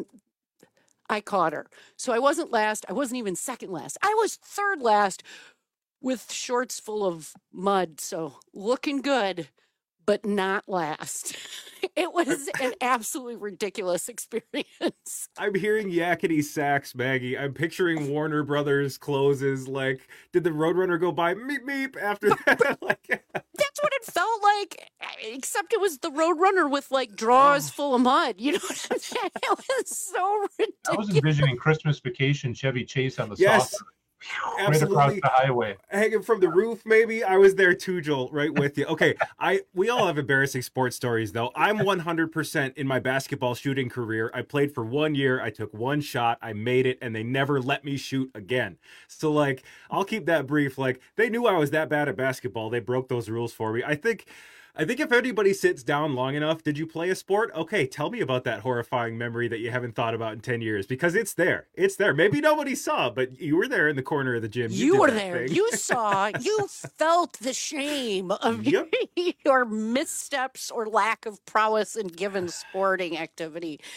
I caught her. So I wasn't last. I wasn't even second last. I was third last with shorts full of mud. So looking good, but not last. It was an absolutely ridiculous experience. I'm hearing yakety sax, Maggie. I'm picturing Warner Brothers closes. Like, did the Roadrunner go by meep meep after that? Like, that's what it felt like, except it was the Roadrunner with like drawers oh. full of mud. You know what I'm saying? It was so ridiculous. I was envisioning Christmas Vacation Chevy Chase on the yes. saucer. Right across the highway, hanging from the roof. Maybe I was there too, Joel. Right with you. Okay, I we all have embarrassing sports stories, though. I'm one hundred percent in my basketball shooting career. I played for one year. I took one shot. I made it, and they never let me shoot again. So, like, I'll keep that brief. Like, they knew I was that bad at basketball. They broke those rules for me. I think. I think if anybody sits down long enough, did you play a sport? Okay, tell me about that horrifying memory that you haven't thought about in ten years, because it's there. It's there. Maybe nobody saw, but you were there in the corner of the gym. You, you were there. Thing. You saw. You felt the shame of yep. your missteps or lack of prowess in given sporting activity.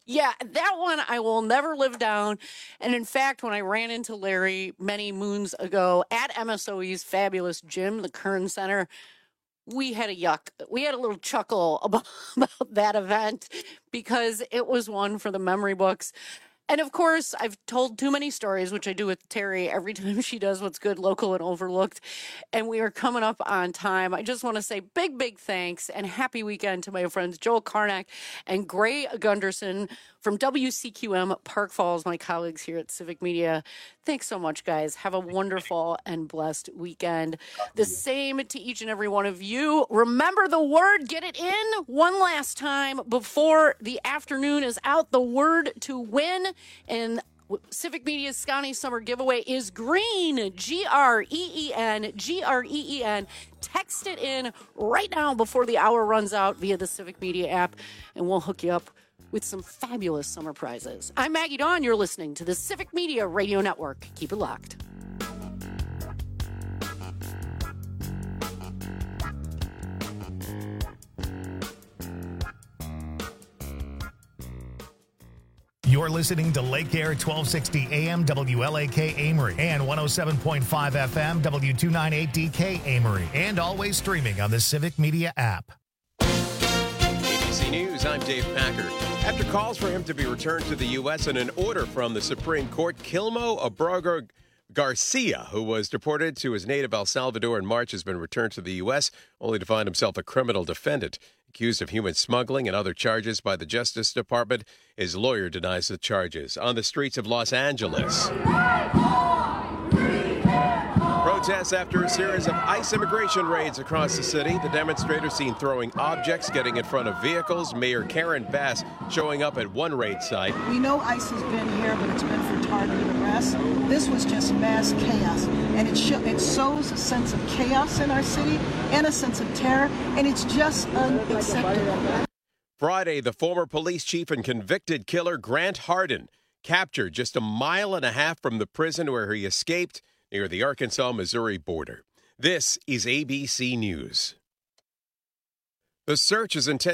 Yeah, that one I will never live down. And in fact, when I ran into Larry many moons ago at M S O E's fabulous gym, the Kern Center, we had a yuck. We had a little chuckle about, about that event because it was one for the memory books. And of course, I've told too many stories, which I do with Terry every time she does What's Good, Local, and Overlooked. And we are coming up on time. I just want to say big, big thanks and happy weekend to my friends Joel Karnak and Gray Gunderson from W C Q M Park Falls, my colleagues here at Civic Media. Thanks so much, guys. Have a wonderful and blessed weekend. The same to each and every one of you. Remember the word. Get it in one last time before the afternoon is out. The word to win in Civic Media's Scotty Summer Giveaway is green, G R E E N, G R E E N. Text it in right now before the hour runs out via the Civic Media app, and we'll hook you up with some fabulous summer prizes. I'm Maggie Dawn. You're listening to the Civic Media Radio Network. Keep it locked. You're listening to Lake Air twelve sixty A M W L A K Amory and one oh seven point five F M W two ninety-eight D K Amory, and always streaming on the Civic Media app. A B C News, I'm Dave Packer. After calls for him to be returned to the U S and an order from the Supreme Court, Quilmo Abrego Garcia, who was deported to his native El Salvador in March, has been returned to the U S, only to find himself a criminal defendant. Accused of human smuggling and other charges by the Justice Department, his lawyer denies the charges. On the streets of Los Angeles, protests after a series of ICE immigration raids across the city. The demonstrators seen throwing objects, getting in front of vehicles. Mayor Karen Bass showing up at one raid site. We know ICE has been here, but it's been for targeted arrests. This was just mass chaos, and it, sh- it sows a sense of chaos in our city and a sense of terror, and it's just unacceptable. Friday, the former police chief and convicted killer Grant Hardin captured just a mile and a half from the prison where he escaped near the Arkansas-Missouri border. This is A B C News. The search is intended